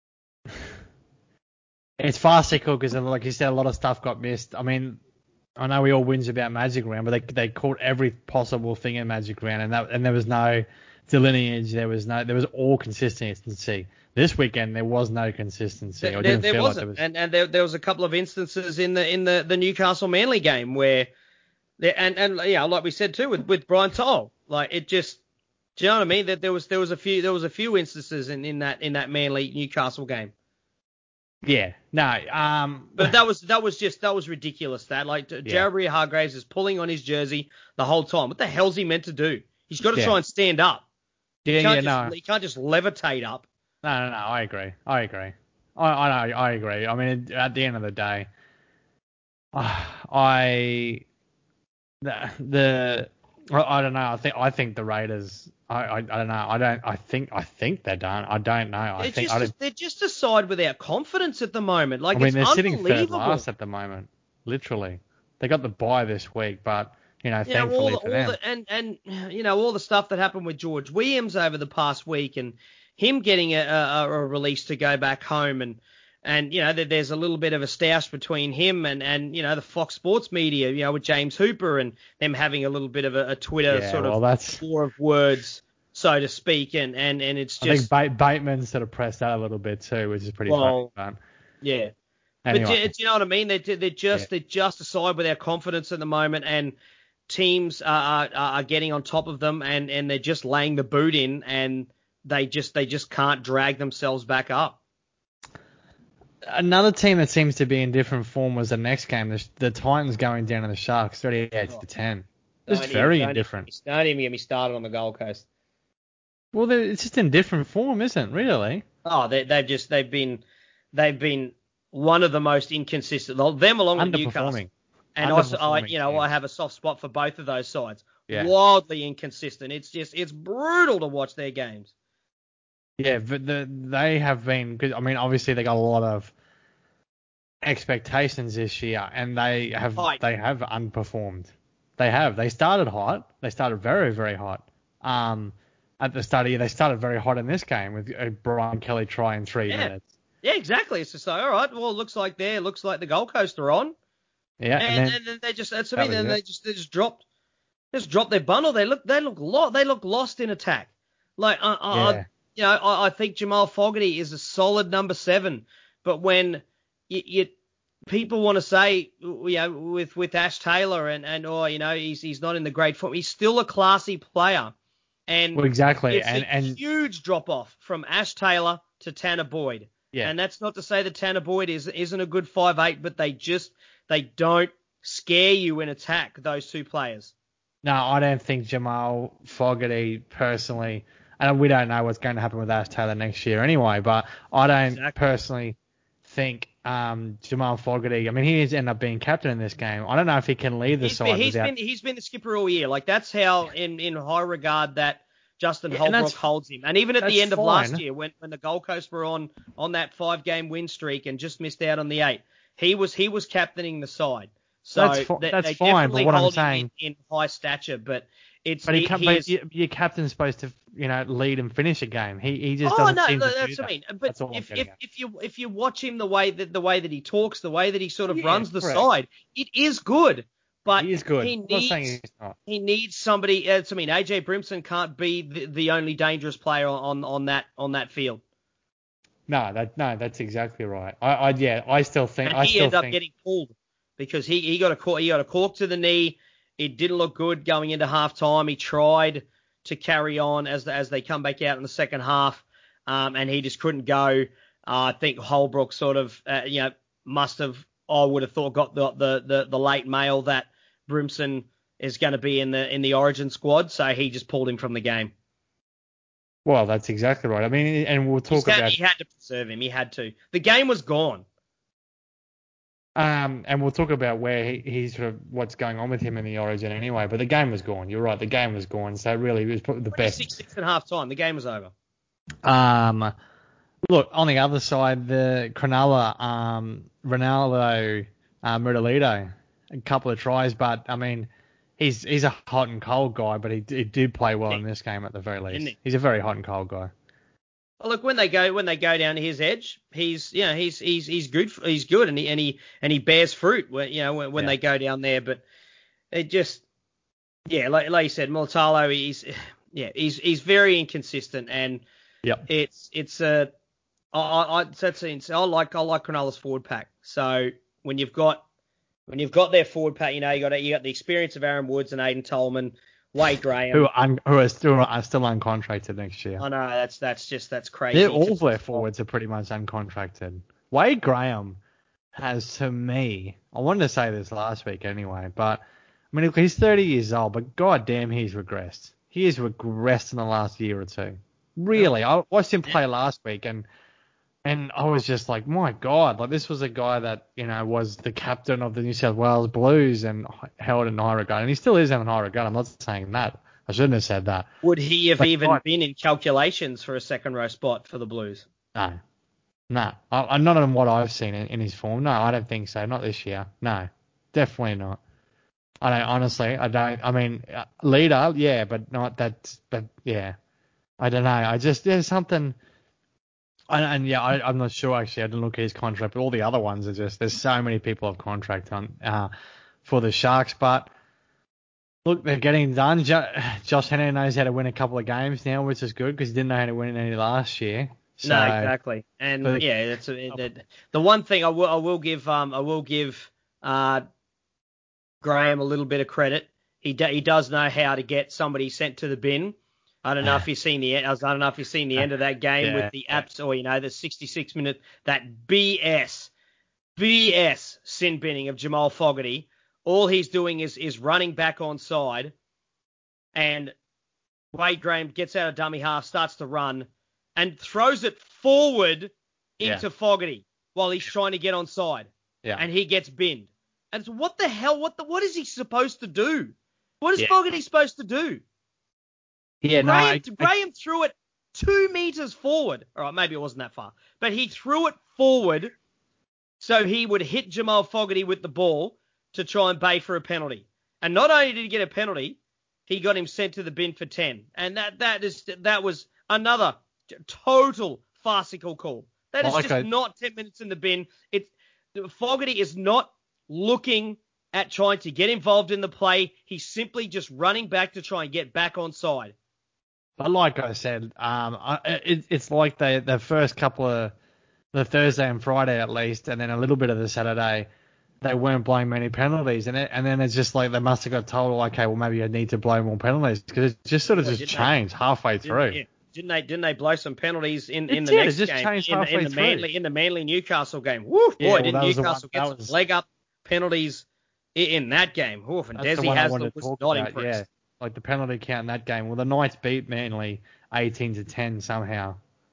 It's farcical because, like you said, a lot of stuff got missed. I mean, I know we all whinge about Magic Round, but they caught every possible thing in Magic Round, and there was no delineage. There was all consistency. This weekend there was no consistency. There wasn't, and there was a couple of instances in the Newcastle Manly game where, like we said too with Brian Toll, like it just, do you know what I mean? That there was a few instances in that Manly Newcastle game. Yeah, no, but that was ridiculous. That, like, Jared Weir-Hargreaves is pulling on his jersey the whole time. What the hell's he meant to do? He's got to try and stand up. He can't just levitate up. No, I agree. I agree. I mean, at the end of the day, I don't know. I think the Raiders. I don't know. I think they're done. I don't know. They're just a side without confidence at the moment. Like, I mean, it's they're sitting unbelievable. third last at the moment. Literally, they got the bye this week, but thankfully for them. All the stuff that happened with George Williams over the past week, and him getting a release to go back home, and there's a little bit of a stoush between him and the Fox Sports media, with James Hooper, and them having a little bit of a Twitter war of words, so to speak, and it's just. I think Bateman sort of pressed that a little bit too, which is pretty funny. But yeah. Anyway. But do you know what I mean? They're just a side with our confidence at the moment, and teams are getting on top of them, and they're just laying the boot in, and they just can't drag themselves back up. Another team that seems to be in different form was the next game, the Titans going down to the Sharks, 38-10. It's very indifferent. Don't even get me started on the Gold Coast. Well, it's just in different form, isn't it? Really? Oh, they've been one of the most inconsistent. Them along with Newcastle. And also, I have a soft spot for both of those sides. Yeah. Wildly inconsistent. It's brutal to watch their games. Yeah, but they have been good. I mean, obviously they got a lot of expectations this year, and they have underperformed. They started hot. They started very, very hot. At the start of the year, they started very hot in this game with Brian Kelly trying 3 minutes. Yeah, exactly. It's just like, all right, well, it looks like the Gold Coast are on. Yeah, and then they just they just dropped their bundle. They look lost in attack. Like I think Jamal Fogarty is a solid number 7, but when people want to say, with Ash Taylor he's not in the great form, he's still a classy player. And well, exactly, it's a huge drop off from Ash Taylor to Tanner Boyd. Yeah. And that's not to say that Tanner Boyd isn't a good 5'8", but they don't scare you in attack, those two players. No, I don't think Jamal Fogarty personally, and we don't know what's going to happen with Ash Taylor next year anyway, but I don't personally think Jamal Fogarty, I mean, he has ended up being captain in this game. I don't know if he can lead the side. He's been the skipper all year. Like, that's how in high regard that Justin Holbrook holds him. And even at the end of last year, when the Gold Coast were on that 5-game win streak and just missed out on the 8, he was captaining the side. So that's fine. But what I'm saying in high stature, but your captain's supposed to lead and finish a game. He just doesn't seem to do that's that. what I mean. But if you watch him the way that he talks, the way that he sort of runs the side, it is good. But he is good. He needs somebody. AJ Brimson can't be the only dangerous player on that field. No, that's exactly right. I still think. And he ended up getting pulled because he got a cork to the knee. It didn't look good going into halftime. He tried to carry on as they come back out in the second half, and he just couldn't go. I think Holbrook sort of must have. I would have thought got the late mail that Brimson is going to be in the Origin squad, so he just pulled him from the game. Well, that's exactly right. I mean, and we'll talk about. He had to preserve him. He had to. The game was gone. And we'll talk about where he's sort of what's going on with him in the Origin anyway. But the game was gone. You're right. The game was gone. So really, it was probably the best. 6 at half time. The game was over. Look, on the other side, the Cronulla, Ronaldo, Murilito, a couple of tries, but I mean, he's a hot and cold guy, but he did play well in this game at the very least. He's a very hot and cold guy. Well, look, when they go down to his edge, he's good. He's good, and he bears fruit when they go down there. But it just, like you said, Mulitalo, he's very inconsistent, and I like Cronulla's forward pack. So when you've got their forward pack, you got the experience of Aaron Woods and Aiden Tolman, Wade Graham, who are still uncontracted next year. I know that's crazy. All their forwards are pretty much uncontracted. Wade Graham has, to me, I wanted to say this last week anyway, but I mean, he's 30 years old, but goddamn, he's regressed. He has regressed in the last year or two. Really, I watched him play last week, and And I was just like, my God, like this was a guy that, was the captain of the New South Wales Blues and held in high regard. And he still is in high regard. I'm not saying that. I shouldn't have said that. Would he have even been in calculations for a second row spot for the Blues? No. Not on what I've seen in his form. No, I don't think so. Not this year. No, definitely not. I don't, honestly, I don't. I mean, leader, yeah, but not that. But yeah, I don't know. There's something. I'm not sure actually. I didn't look at his contract, but all the other ones are just. There's so many people have contract on for the Sharks, but look, they're getting done. Josh Henry knows how to win a couple of games now, which is good because he didn't know how to win any last year. So, no, exactly. And the one thing I will give Graham a little bit of credit. He does know how to get somebody sent to the bin. I don't know if you've seen the end of that game with the apps or the 66-minute that BS sin binning of Jamal Fogarty. All he's doing is running back on side, and Wade Graham gets out of dummy half, starts to run, and throws it forward into Fogarty while he's trying to get on side. Yeah. And he gets binned. And so what the hell? What is he supposed to do? What is Fogarty supposed to do? Yeah, Graham threw it 2 meters forward. All right, maybe it wasn't that far. But he threw it forward so he would hit Jamal Fogarty with the ball to try and bay for a penalty. And not only did he get a penalty, he got him sent to the bin for 10. And that was another total farcical call. That is just not 10 minutes in the bin. Fogarty is not looking at trying to get involved in the play. He's simply just running back to try and get back on side. But like I said, it's like the first couple of the Thursday and Friday at least, and then a little bit of the Saturday, they weren't blowing many penalties, and then it's just like they must have got told, okay, well maybe I need to blow more penalties because it just sort of changed halfway through. Didn't they blow some penalties in the next game? In the Manly Newcastle game. Woo, boy, didn't Newcastle get some leg up penalties in that game? Oof, and Desi Hasler was not impressed. Yeah, like the penalty count in that game. Well, the Knights beat Manly 18-10 somehow.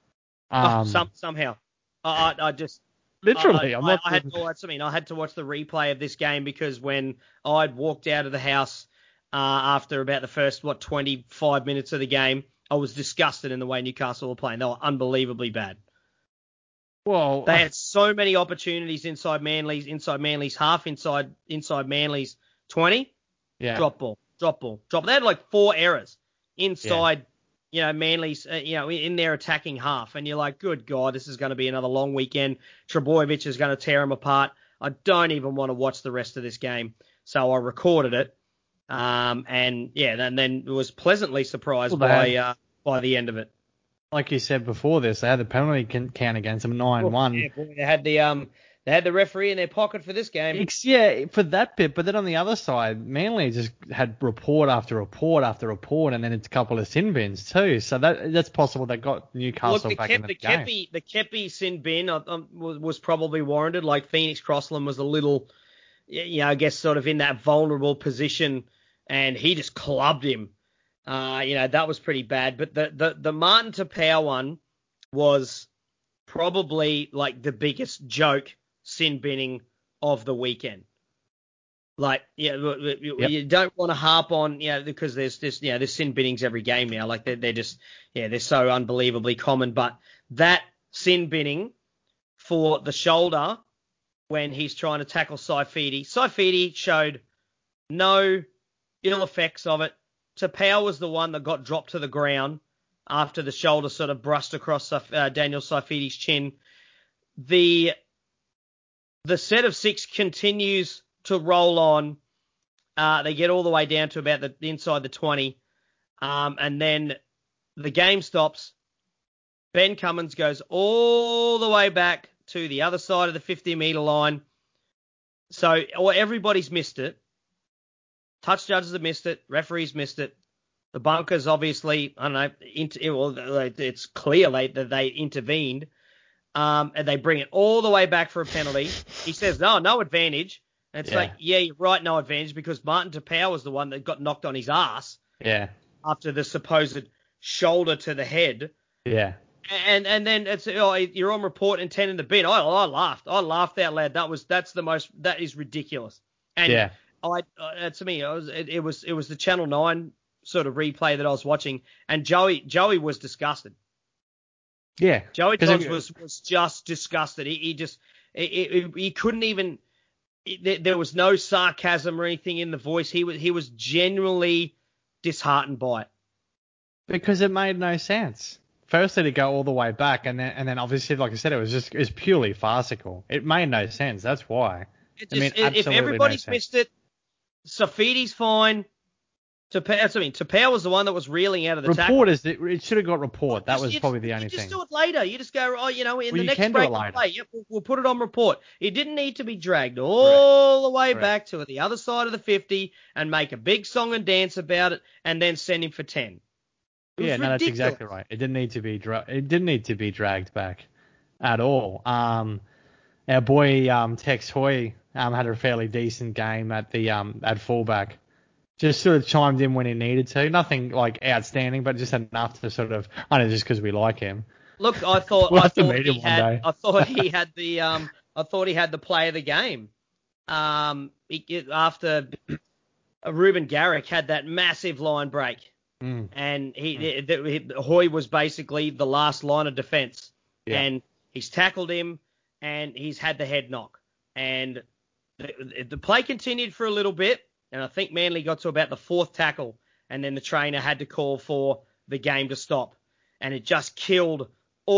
Somehow. I just literally. I had to watch the replay of this game because when I'd walked out of the house after about the first 25 minutes of the game, I was disgusted in the way Newcastle were playing. They were unbelievably bad. Well, they had so many opportunities inside Manly's half, inside Manly's 20. Yeah. Drop ball. They had like 4 errors inside, Manly's, in their attacking half. And you're like, good God, this is going to be another long weekend. Trebojevic is going to tear them apart. I don't even want to watch the rest of this game. So I recorded it. And then was pleasantly surprised by the end of it. Like you said before this, they had the penalty count against them 9-1. Yeah, boy, they had the referee in their pocket for this game. For that bit, but then on the other side, Manly just had report after report after report, and then it's a couple of sin bins too. So that's possible they got Newcastle back in the game. The Kepi sin bin was probably warranted. Like Phoenix Crossland was a little, I guess, sort of in that vulnerable position, and he just clubbed him. That was pretty bad. But the Martin Tapau one was probably like the biggest joke sin binning of the weekend. Like, you don't want to harp on, because there's sin binnings every game now. Like they're just, they're so unbelievably common. But that sin binning for the shoulder when he's trying to tackle Saifiti showed no ill effects of it. Tapau was the one that got dropped to the ground after the shoulder sort of brushed across Daniel Saifiti's chin. The set of 6 continues to roll on. They get all the way down to about inside the 20. And then the game stops. Ben Cummins goes all the way back to the other side of the 50-meter line. So everybody's missed it. Touch judges have missed it. Referees missed it. The bunkers, obviously, I don't know, it's clear that they intervened. And they bring it all the way back for a penalty. He says, no advantage. And it's like, you're right, no advantage, because Martin Tapau was the one that got knocked on his ass. Yeah. After the supposed shoulder to the head. Yeah. And then it's you're on report and 10 in the bin. I laughed. I laughed out loud. That is ridiculous. And Yeah. To me, it was the Channel 9 sort of replay that I was watching, and Joey was disgusted. Yeah. Joey Dodds was just disgusted. He couldn't even. There was no sarcasm or anything in the voice. He was genuinely disheartened by it. Because it made no sense. Firstly, to go all the way back, and then obviously, like I said, it was purely farcical. It made no sense. That's why. If everybody's missed it, Safidi's fine. Tapau was the one that was reeling out of the tackle. It should have got report. That was probably the only thing. You just do it later. You just go, in the next break of play, yep, we'll put it on report. It didn't need to be dragged all the way back to the other side of the 50 and make a big song and dance about it and then send him for 10. Yeah, no, that's exactly right. It didn't need to be dragged back at all. Our boy Tex Hoy had a fairly decent game at fullback. Just sort of chimed in when he needed to. Nothing like outstanding, but just enough to sort of, I don't know, just because we like him. Look, I thought he had the play of the game. After Ruben Garrick had that massive line break. And Hoy was basically the last line of defense. Yeah. And he's tackled him and he's had the head knock. And the play continued for a little bit. And I think Manly got to about the fourth tackle. And then the trainer had to call for the game to stop. And it just killed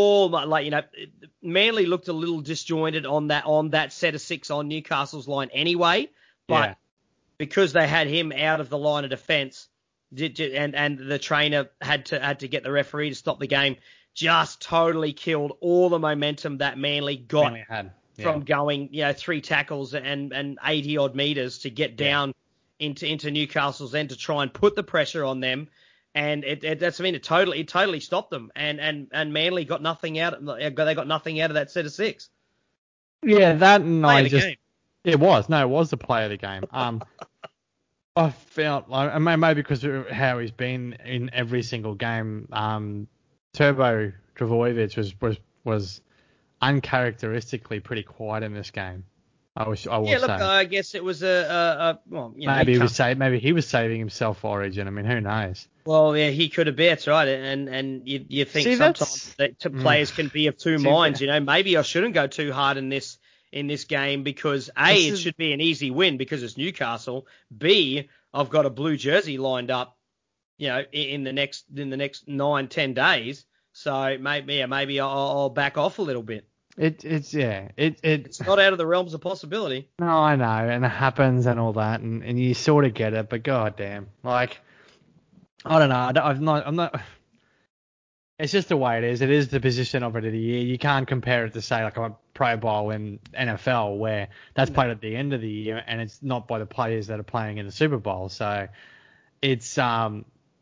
Manly looked a little disjointed on that set of 6 on Newcastle's line anyway. But because they had him out of the line of defense, and the trainer had to get the referee to stop the game, just totally killed all the momentum that Manly got from going 3 tackles and 80 odd meters to get down into Newcastle's end to try and put the pressure on them, and it totally stopped them, and Manly got nothing out. They got nothing out of that set of 6. Yeah, that night it was the play of the game. I felt like, maybe because of how he's been in every single game, Turbo Trbojevic was uncharacteristically pretty quiet in this game. I would say. I guess it was maybe he was saving himself for Origin. I mean, who knows? Well, yeah, he could have been. That's right, and you think sometimes that players can be of two minds. Maybe I shouldn't go too hard in this game because it should be an easy win because it's Newcastle. B, I've got a blue jersey lined up, in the next 9-10 days. So maybe I'll back off a little bit. It's not out of the realms of possibility. No, I know, and it happens and all that, and you sort of get it, but goddamn, like, I don't know, I'm not. It's just the way it is. It is the position of it of the year. You can't compare it to, say, like a Pro Bowl in NFL where that's played at the end of the year and it's not by the players that are playing in the Super Bowl. So it's, maybe,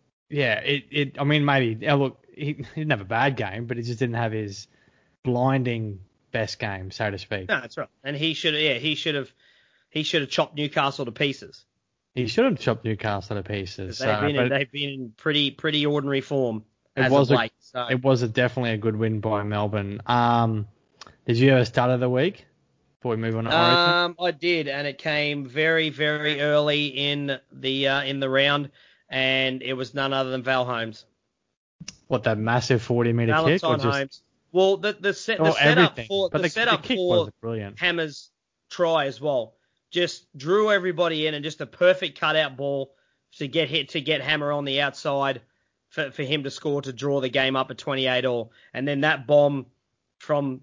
look, he didn't have a bad game, but he just didn't have his blinding best game, so to speak. No, that's right. And he should have chopped Newcastle to pieces. He should have chopped Newcastle to pieces. They've been in pretty ordinary form. It was definitely a good win by Melbourne. Did you have a start of the week before we move on to Origin? I did, and it came very, very early in the round, and it was none other than Val Holmes. What, that massive 40-meter kick? Valentine Holmes. Well, the setup for Hammer's try as well just drew everybody in, and just a perfect cutout ball to get Hammer on the outside. For him to score to draw the game up at 28-all. And then that bomb from,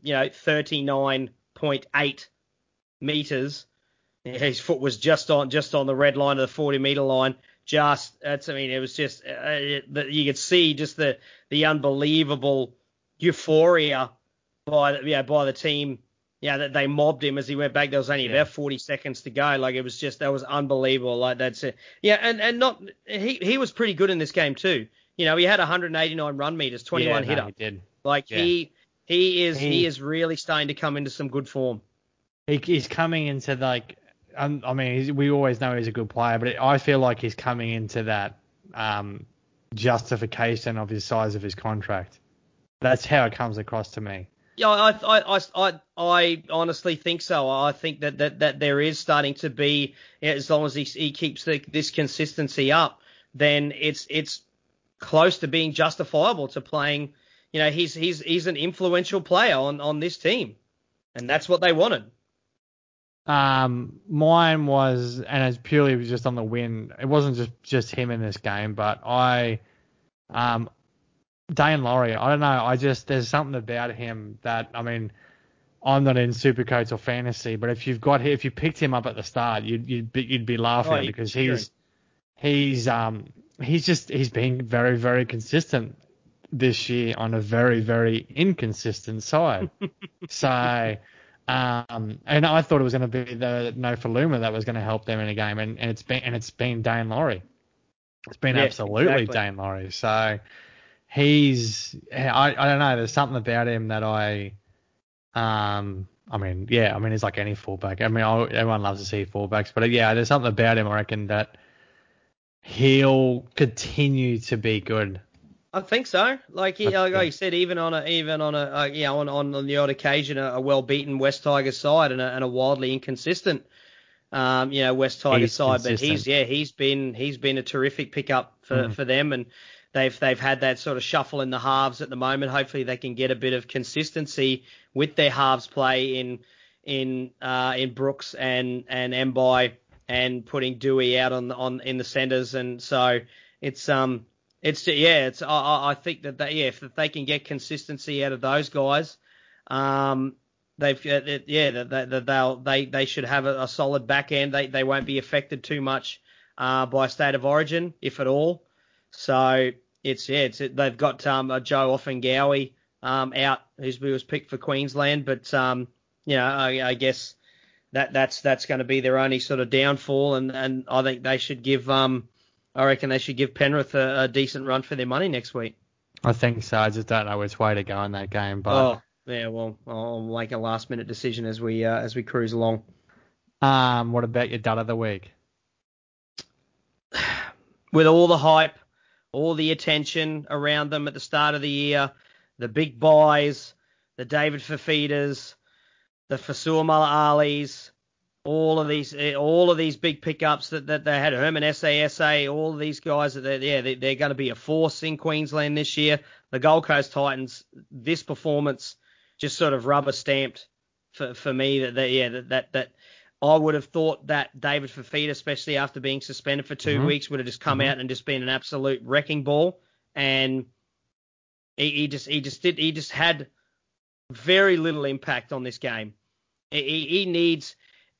39.8 meters, his foot was just on the red line of the 40-meter line. It was just, you could see just the unbelievable euphoria by the team. That they mobbed him as he went back. There was only about 40 seconds to go. Like, it was just, that was unbelievable. Like, that's it. Yeah. And he was pretty good in this game too. He had 189 run meters, 21 hitter. He did. Like, he is really starting to come into some good form. He's coming into, like, we always know he's a good player, but I feel like he's coming into that justification of his size of his contract. That's how it comes across to me. Yeah, I honestly think so. I think that there is starting to be, as long as he keeps this consistency up, then it's close to being justifiable to playing. He's an influential player on this team, and that's what they wanted. Mine was, and it's purely just on the win. It wasn't just him in this game, but Dane Laurie, I don't know. There's something about him that, I mean, I'm not in Supercoach or fantasy, but if you picked him up at the start, you'd be laughing because he's been very, very consistent this year on a very, very inconsistent side. So, and I thought it was going to be the Nofaluma that was going to help them in a game, and it's been Dane Laurie. It's been absolutely exactly. Dane Laurie. So I don't know. There's something about him that he's like any fullback. I mean, everyone loves to see fullbacks, but there's something about him, I reckon, that he'll continue to be good. I think so. Like you said, even on the odd occasion, a well-beaten West Tigers side and a wildly inconsistent, West Tigers side. Consistent. But he's been a terrific pickup for them, and they've had that sort of shuffle in the halves at the moment. Hopefully they can get a bit of consistency with their halves play in Brooks and Mbai, and putting Dewey out in the centres, and so I think that if they can get consistency out of those guys, they should have a solid back end. They won't be affected too much by State of Origin, if at all. So they've got Joe Offengawi out, who was picked for Queensland, but I guess that's going to be their only sort of downfall, and I think they should give Penrith a decent run for their money next week. I think so. I just don't know which way to go in that game, but I'll make a last minute decision as we cruise along. What about your dud of the week? With all the hype, all the attention around them at the start of the year, the big buys, the David Fifitas, the Fasua Alis, all of these big pickups that they had, Herman SA, all of these guys, they're going to be a force in Queensland this year. The Gold Coast Titans, this performance just sort of rubber stamped for me that I would have thought that David Fifita, especially after being suspended for 2 weeks, would have just come out and just been an absolute wrecking ball. And he just had very little impact on this game. He's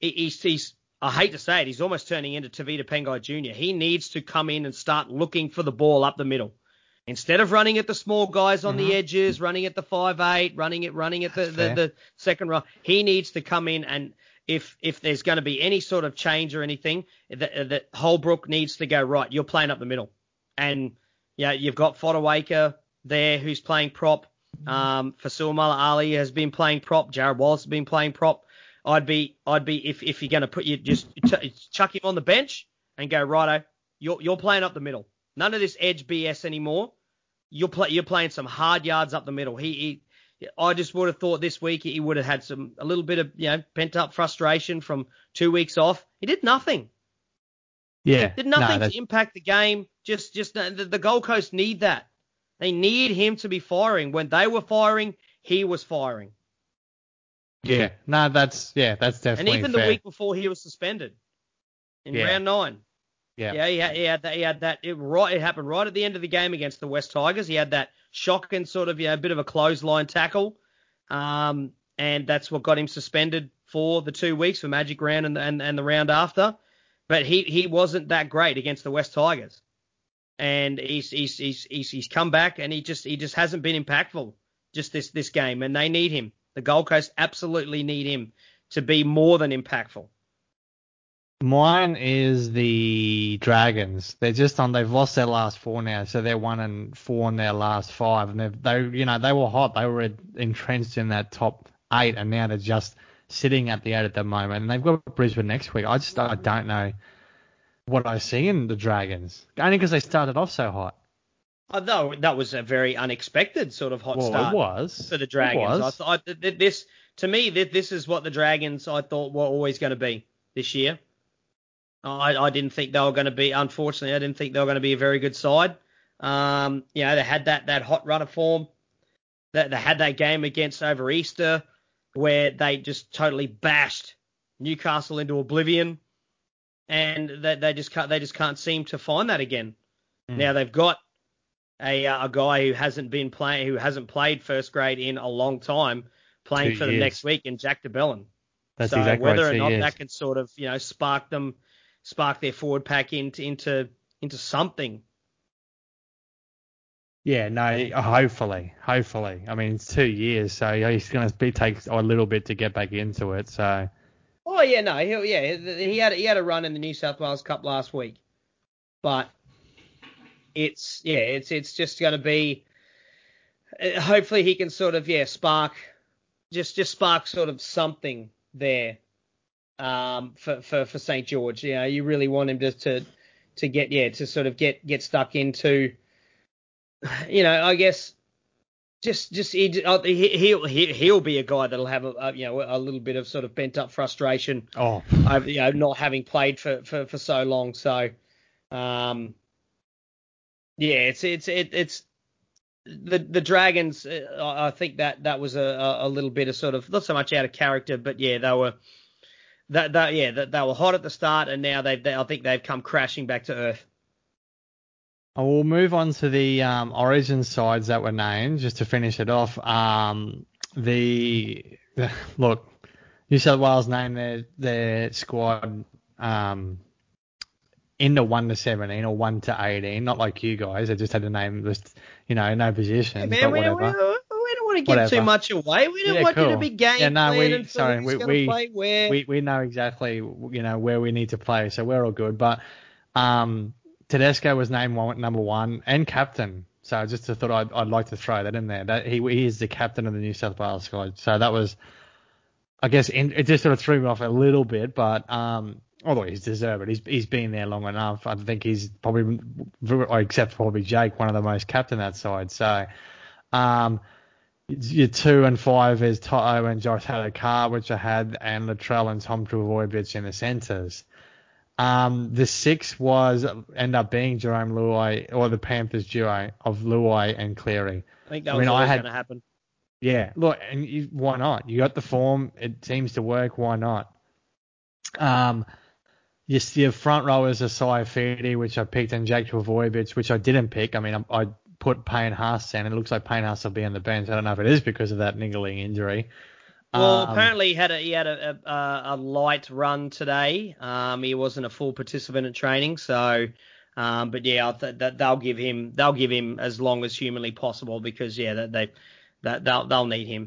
I hate to say it, he's almost turning into Tavita Pengai Jr. He needs to come in and start looking for the ball up the middle. Instead of running at the small guys on the edges, running at the 5'8", running at the second row, he needs to come in, and if there's going to be any sort of change or anything, that Holbrook needs to go, right, you're playing up the middle. And you've got Fodawaker there who's playing prop. Fasua Ali has been playing prop. Jared Wallace has been playing prop. I'd be if you're going to just chuck him on the bench and go, righto, you're playing up the middle. None of this edge BS anymore. You're playing some hard yards up the middle. I just would have thought this week he would have had a little bit of pent up frustration from 2 weeks off. He did nothing. Yeah, did nothing to impact the game. Just the Gold Coast need that. They need him to be firing. When they were firing, he was firing. Yeah, that's definitely. And even fair. the week before, he was suspended in round 9. Yeah, he had that. It happened right at the end of the game against the West Tigers. He had that shocking sort of a bit of a clothesline tackle, and that's what got him suspended for the 2 weeks for Magic Round and the round after. But he wasn't that great against the West Tigers, and he's come back and he just hasn't been impactful just this game, and they need him. The Gold Coast absolutely need him to be more than impactful. Mine is the Dragons. They've lost their last 4 now, so they're 1-4 in their last 5, and they were hot. They were entrenched in that top 8, and now they're just sitting at the 8 at the moment. And they've got Brisbane next week. I don't know what I see in the Dragons, only because they started off so hot. Although that was a very unexpected sort of hot start It was. for the Dragons. It was. I thought this, to me, this is what the Dragons I thought were always going to be this year. I didn't think they were going to be. Unfortunately, I didn't think they were going to be a very good side. They had that hot run of form. They had that game against over Easter where they just totally bashed Newcastle into oblivion, and they just can't seem to find that again. Now they've got a guy who hasn't played first grade in a long time, playing 2 for them years. next week in Jack de Belin. That's so exactly whether right, or 2 not years. that can sort of spark their forward pack into something. Yeah, no, hopefully. I mean, it's 2 years, so he's going to take a little bit to get back into it. So. Oh yeah, no, he had a run in the New South Wales Cup last week, but it's just going to be. Hopefully he can sort of spark sort of something there for St. George. You really want him to get stuck into. I guess he'll be a guy that'll have a little bit of sort of pent up frustration. Over not having played for so long. So it's the Dragons. I think that was a little bit of sort of not so much out of character, but they were they were hot at the start, and now I think they've come crashing back to earth. We'll move on to the Origin sides that were named, just to finish it off. Look, New South Wales named their squad in the 1 to 17 or 1 to 18, not like you guys. They just had to name list, no positions. Yeah, man, we don't want to give too much away. We don't want you to be game plan and who's going to play where. We know exactly, where we need to play, so we're all good. But Tedesco was named number 1 and captain. So I just thought I'd like to throw that in there. That he is the captain of the New South Wales squad. So that was, I guess, it just sort of threw me off a little bit. But although he's deserved it, he's been there long enough. I think he's probably, except probably Jake, one of the most captain that side. So your 2 and 5 is Toto and Josh Hadakar, which I had, and Latrell and Tom Trbojevic in the centres. The 6 ended up being Jerome Luai, or the Panthers duo of Luai and Cleary. I think that was always going to happen. Yeah, look, and why not? You got the form. It seems to work. Why not? Your front rowers are Saifidi, which I picked, and Jake Trbojevic, which I didn't pick. I mean, I put Payne Haas in. It looks like Payne Haas will be on the bench. I don't know if it is because of that niggling injury. Well, apparently he had a light run today. He wasn't a full participant in training, so but yeah, they'll give him as long as humanly possible because they'll need him.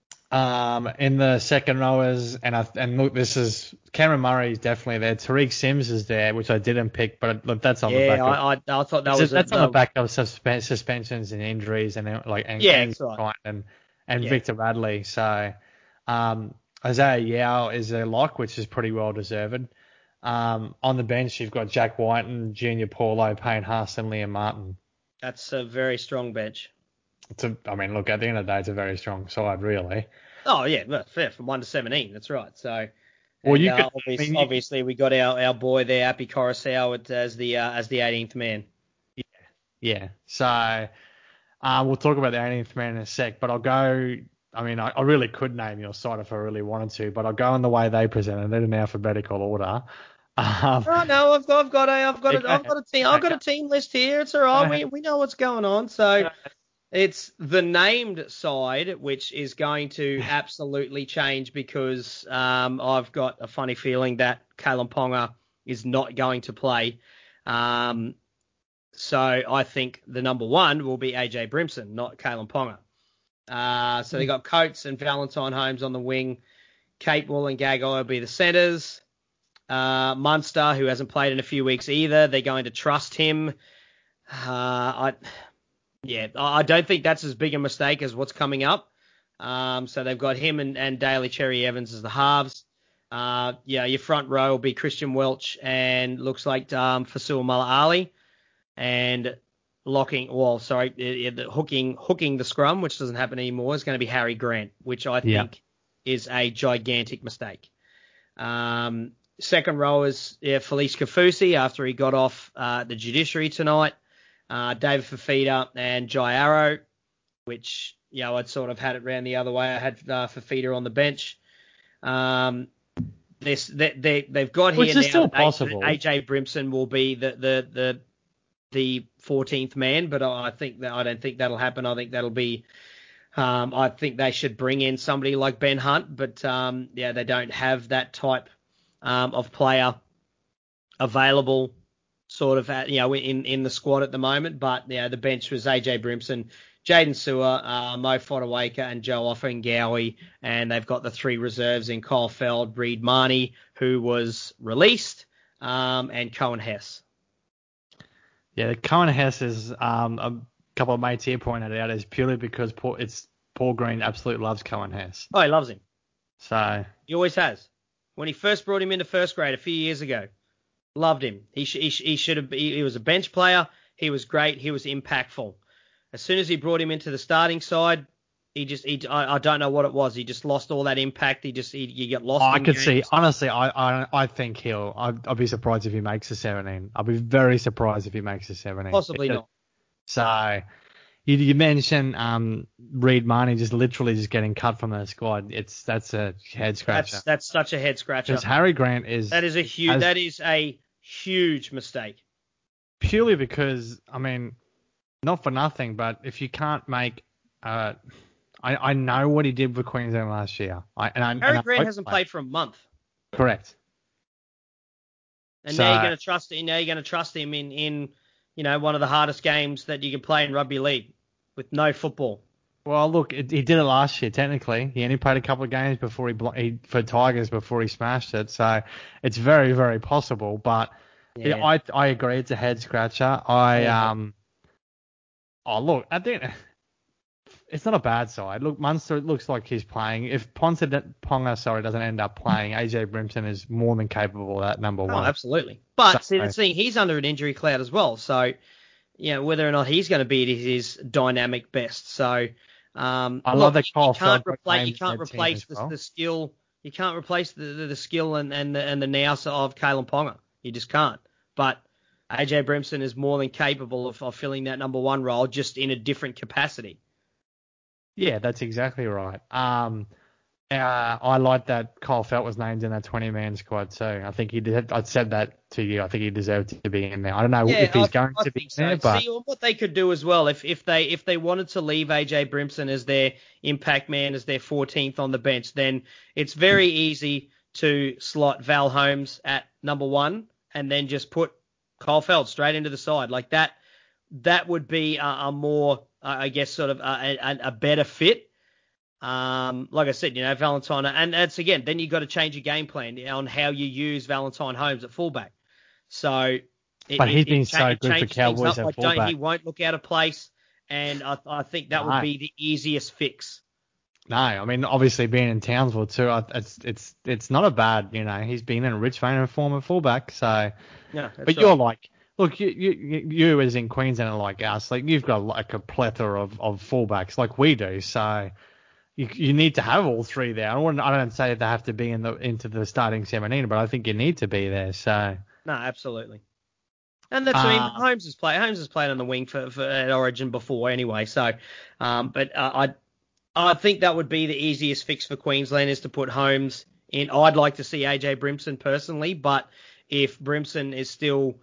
In the second rowers, and look, this is Cameron Murray is definitely there. Tariq Sims is there, which I didn't pick, but look, that's on the back. I thought that's on the back of suspensions and injuries and that's right. and Victor Radley. So. Isaiah Yao is a lock, which is pretty well deserved. On the bench, you've got Jack Whiten, Junior Paulo, Payne Haas, and Liam Martin. That's a very strong bench. Look, at the end of the day, it's a very strong side, really. Oh, yeah, well, fair, from 1 to 17, that's right. So, obviously we got our boy there, Api Coruscant, as the 18th man. Yeah. So, we'll talk about the 18th man in a sec, but I'll go... I really could name your side if I really wanted to, but I'll go in the way they presented it in alphabetical order. I've got a team list here. It's all right. We know what's going on. So it's the named side, which is going to absolutely change because I've got a funny feeling that Kalyn Ponga is not going to play. So I think the number 1 will be AJ Brimson, not Kalyn Ponga. So they got Coates and Valentine Holmes on the wing. Kate Wool and Gagai will be the centres. Munster, who hasn't played in a few weeks either, they're going to trust him. I don't think that's as big a mistake as what's coming up. So they've got him and Daly Cherry Evans as the halves. Your front row will be Christian Welch and looks like Fasul Mala Ali. And hooking the scrum, which doesn't happen anymore, is going to be Harry Grant, which I think is a gigantic mistake. Second row is Felice Kafusi after he got off the judiciary tonight. David Fafita and Jai Arrow, which, I'd sort of had it round the other way. I had Fafita on the bench. They've got which here is now still possible. AJ Brimson will be the 14th man, but I don't think that'll happen. I think that'll be. I think they should bring in somebody like Ben Hunt, but they don't have that type of player available, sort of in the squad at the moment. But the bench was AJ Brimson, Jaden Sewer, Mo Fodawaker, and Joe Offengowie, and they've got the three reserves in Kyle Feld, Reed Marnie, who was released, and Cohen Hess. Yeah, Cohen Hess is a couple of mates here pointed out is purely because Paul Green absolutely loves Cohen Hess. Oh, he loves him. So he always has. When he first brought him into first grade a few years ago, loved him. He should have. He was a bench player. He was great. He was impactful. As soon as he brought him into the starting side, I don't know what it was. He just lost all that impact. You get lost. I could see. Honestly, I think I'll be surprised if he makes a 17. I'll be very surprised if he makes a 17. Possibly not. So you mentioned Reed Marnie just literally just getting cut from the squad. That's a head scratcher. That's such a head scratcher. Because Harry Grant that is a huge mistake. Purely because not for nothing, but if you can't make I know what he did for Queensland last year. Harry Grant hasn't played for a month. Correct. And now you're going to trust him. Now you're going to trust him in one of the hardest games that you can play in rugby league with no football. Well, look, he did it last year. Technically, he only played a couple of games before for Tigers before he smashed it. So it's very, very possible. But I agree, it's a head scratcher. Look, I think it's not a bad side. Look, Munster looks like he's playing. If Ponga doesn't end up playing, AJ Brimson is more than capable of that number one. Oh, absolutely. But he's under an injury cloud as well. So, whether or not he's going to be at his dynamic best. So, love that Kyle Feld. You can't replace the skill. You can't replace the skill and the nous of Kalen Ponga. You just can't. But AJ Brimson is more than capable of filling that number one role, just in a different capacity. Yeah, that's exactly right. I like that Kyle Felt was named in that 20-man squad too. I think I said that to you. I think he deserved to be in there. I don't know if he's going to be there, but what they could do as well, if they wanted to leave AJ Brimson as their impact man, as their 14th on the bench, then it's very easy to slot Val Holmes at number one and then just put Kyle Feld straight into the side like that. That would be a more, I guess, sort of a better fit. Like I said, Valentine, and that's again, then you've got to change your game plan on how you use Valentine Holmes at fullback. So, but he's been so good for Cowboys at fullback. He won't look out of place, and I think that would be the easiest fix. No, obviously being in Townsville too, it's not a bad, he's been in a rich vein of form at fullback. So, yeah, but you're like. Look, you as in Queensland are like us. Like you've got like a plethora of fullbacks like we do. So you need to have all three there. I don't say they have to be into the starting 17, but I think you need to be there. So no, absolutely. And that's Holmes has played on the wing for at Origin before anyway. So, but I think that would be the easiest fix for Queensland is to put Holmes in. I'd like to see AJ Brimson personally, but if Brimson is still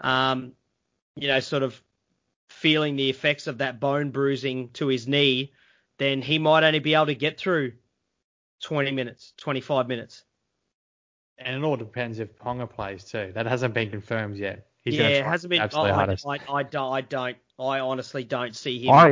sort of feeling the effects of that bone bruising to his knee, then he might only be able to get through 20 minutes, 25 minutes. And it all depends if Ponga plays too. That hasn't been confirmed yet. It hasn't been. I honestly don't see him.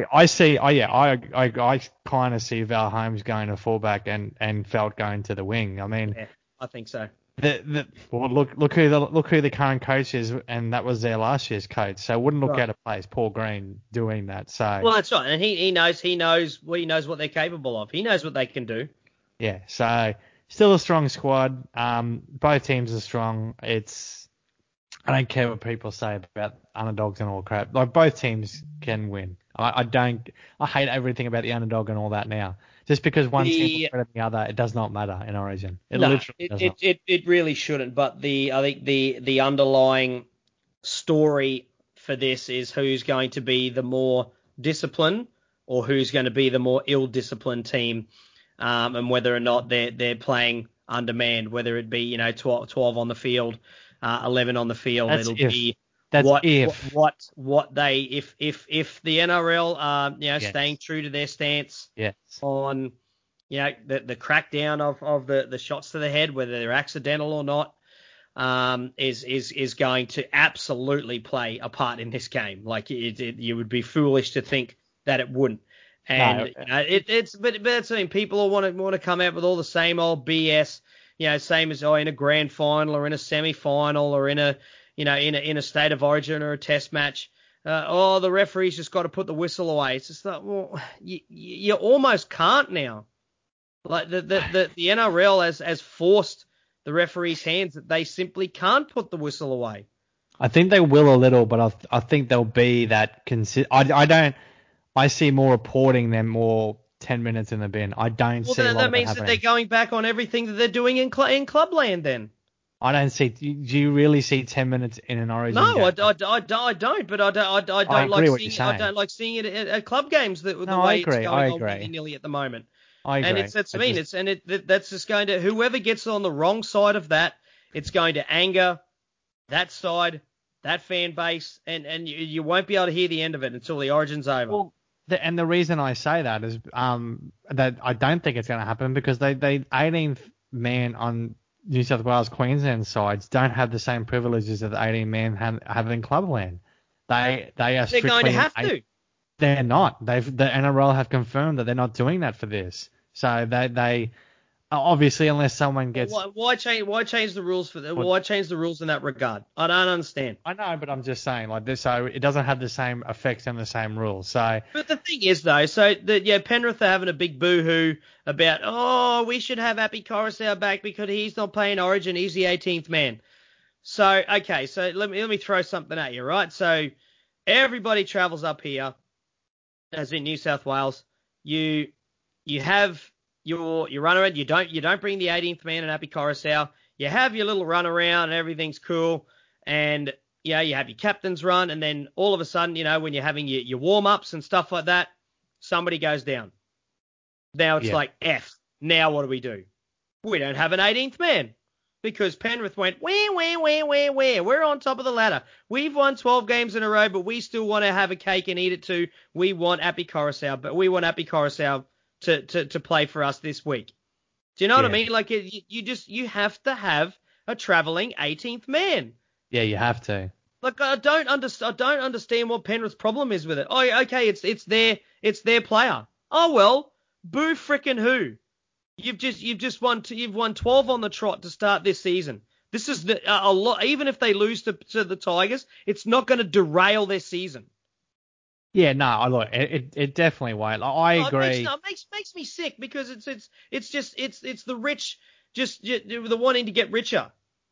I kind of see Val Holmes going to fullback and Felt going to the wing. Yeah, I think so. Look who the current coach is, and that was their last year's coach. So it wouldn't look out of place, Paul Green doing that. So that's right, and he knows what they're capable of. He knows what they can do. Yeah, so still a strong squad. Both teams are strong. It's I don't care what people say about underdogs and all crap. Like, both teams can win. I hate everything about the underdog and all that now. Just because one team is better than the other, it does not matter in Origin. It really shouldn't. But I think the underlying story for this is who's going to be the more disciplined or who's going to be the more ill-disciplined team, and whether or not they're playing undermanned, whether it be 12 on the field, 11 on the field. That's It'll if. be That's what if. what they if the NRL Yes. staying true to their stance Yes. on the crackdown of the shots to the head, whether they're accidental or not, is going to absolutely play a part in this game. Like you would be foolish to think that it wouldn't. And but that's I mean, people want to come out with all the same old BS, same as in a grand final or in a semi-final or in a in a state of origin or a test match. The referee's just got to put the whistle away. It's just like, well, you almost can't now. Like the NRL has forced the referee's hands that they simply can't put the whistle away. I think they will a little, but I think there'll be that I see more reporting than more 10 minutes in the bin. I don't see a lot of that means that they're going back on everything that they're doing in Clubland then. I don't see. Do you really see 10 minutes in an Origin game? No, I don't. But I don't like seeing it at club games the way it's going on willy-nilly at the moment. I agree. And that's just going to, whoever gets on the wrong side of that, it's going to anger that side, that fan base, and you won't be able to hear the end of it until the Origin's over. Well, the reason I say that is that I don't think it's going to happen because they 18th man on New South Wales Queensland sides don't have the same privileges that the 18 men have in Clubland. They are strictly. They're going to have to. They're not. The NRL have confirmed that they're not doing that for this. So they obviously, unless someone gets. Why change the rules for that? Why change the rules in that regard? I don't understand. I know, but I'm just saying like this. So it doesn't have the same effects and the same rules. So. But the thing is though, Penrith are having a big boo-hoo about we should have Api Koroisau back because he's not playing Origin. He's the 18th man. So okay, so let me throw something at you, right? So everybody travels up here, as in New South Wales. You have your run around. You don't bring the 18th man and Api Koroisau. You have your little run around and everything's cool. And you have your captain's run. And then all of a sudden, when you're having your warm ups and stuff like that, somebody goes down. Now it's like F. Now what do? We don't have an 18th man because Penrith went where. We're on top of the ladder. We've won 12 games in a row, but we still want to have a cake and eat it too. We want Api Koroisau, but we want Api Koroisau to play for us this week. Do you know what I mean? Like you have to have a travelling 18th man. Yeah, you have to. Like I don't understand what Penrith's problem is with it. Oh, okay, it's their player. Oh well, boo frickin' who? You've won 12 on the trot to start this season. This is a lot. Even if they lose to the Tigers, it's not going to derail their season. Yeah, no, look, it definitely won't. I agree. It makes me sick because it's the rich just the wanting to get richer.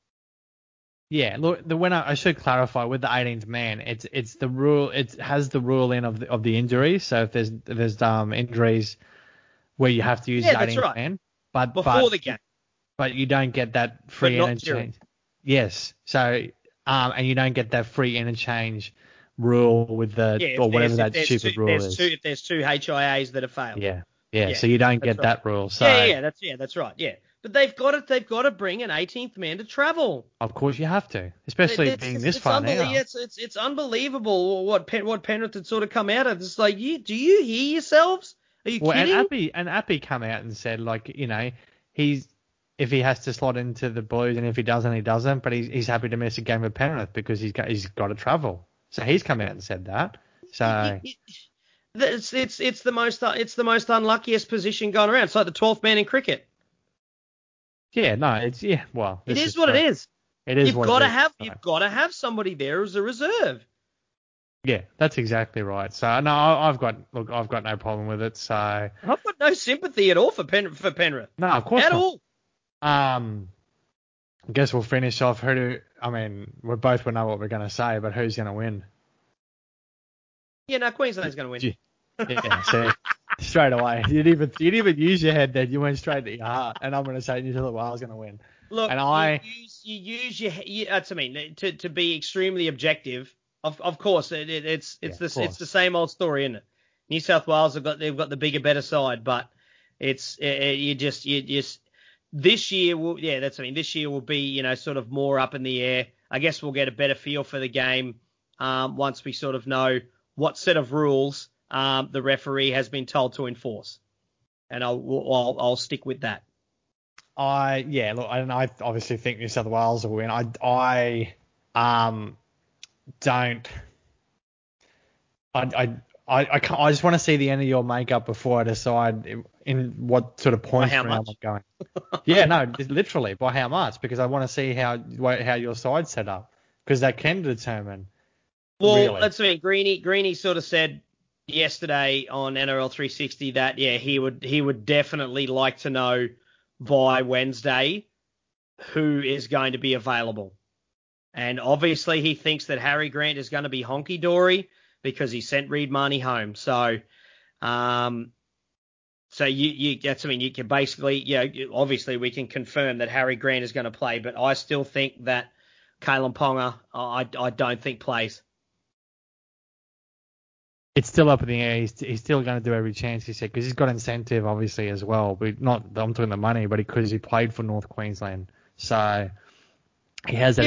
Yeah, look, I should clarify with the 18th man, it's the rule. It has the rule in of the injuries. So if there's injuries where you have to use the 18th man, but before the game, but you don't get that free interchange. Yes, so and you don't get that free interchange rule with or whatever that stupid rule is. If there's two HIAs that have failed. Yeah. So you don't get that rule. So that's right. Yeah. But they've got to bring an 18th man to travel. Of course you have to, especially being this far now. It's unbelievable what Penrith had sort of come out of. It's like, do you hear yourselves? Are you kidding? And Api come out and said, like, if he has to slot into the Blues, and if he doesn't, he doesn't. But he's happy to miss a game with Penrith because he's got to travel. So he's come out and said that. So it's the most unluckiest position going around. It's like the 12th man in cricket. Yeah, no, well, it is what it is. It is. You've got to have somebody there as a reserve. Yeah, that's exactly right. So no, I've got no problem with it. So I've got no sympathy at all for Penrith. No, of course at not. all. I guess we'll finish off. We both will know what we're going to say, but who's going to win? Yeah, no, Queensland's going to win. Yeah, see, straight away. You didn't even use your head then. You went straight to your heart. And I'm going to say New South Wales going to win. Look, and you use your that's what I mean, to be extremely objective. Of course, it's the same old story, isn't it? New South Wales they've got the bigger, better side, but it's you just this year will this year will be sort of more up in the air. I guess we'll get a better feel for the game once we sort of know what set of rules the referee has been told to enforce, and I'll stick with that. I obviously think New South Wales will win. I just want to see the end of your makeup before I decide in what sort of points round I'm going. Yeah, no, literally by how much, because I want to see how your side's set up, because that can determine. Well, really. That's what Greeny sort of said yesterday on NRL 360 that he would definitely like to know by Wednesday who is going to be available. And obviously he thinks that Harry Grant is going to be honky-dory because he sent Reed Marnie home. So you can basically, obviously we can confirm that Harry Grant is going to play, but I still think that Kalen Ponga, I don't think plays. It's still up in the air. He's still going to do every chance, he said, because he's got incentive, obviously, as well. But I'm talking the money, but because he played for North Queensland. So he has that.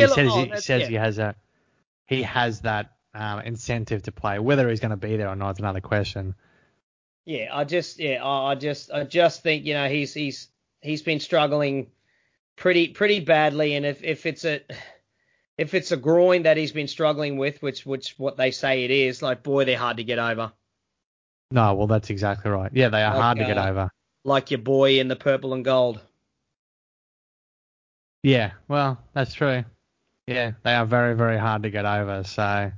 He has that incentive to play. Whether he's going to be there or not is another question. Yeah, I just think, he's been struggling pretty badly. And if it's a groin that he's been struggling with, which what they say it is, boy, they're hard to get over. No, well, that's exactly right. Yeah, they are hard to get over. Like your boy in the purple and gold. Yeah, well, that's true. Yeah, they are very, very hard to get over. So,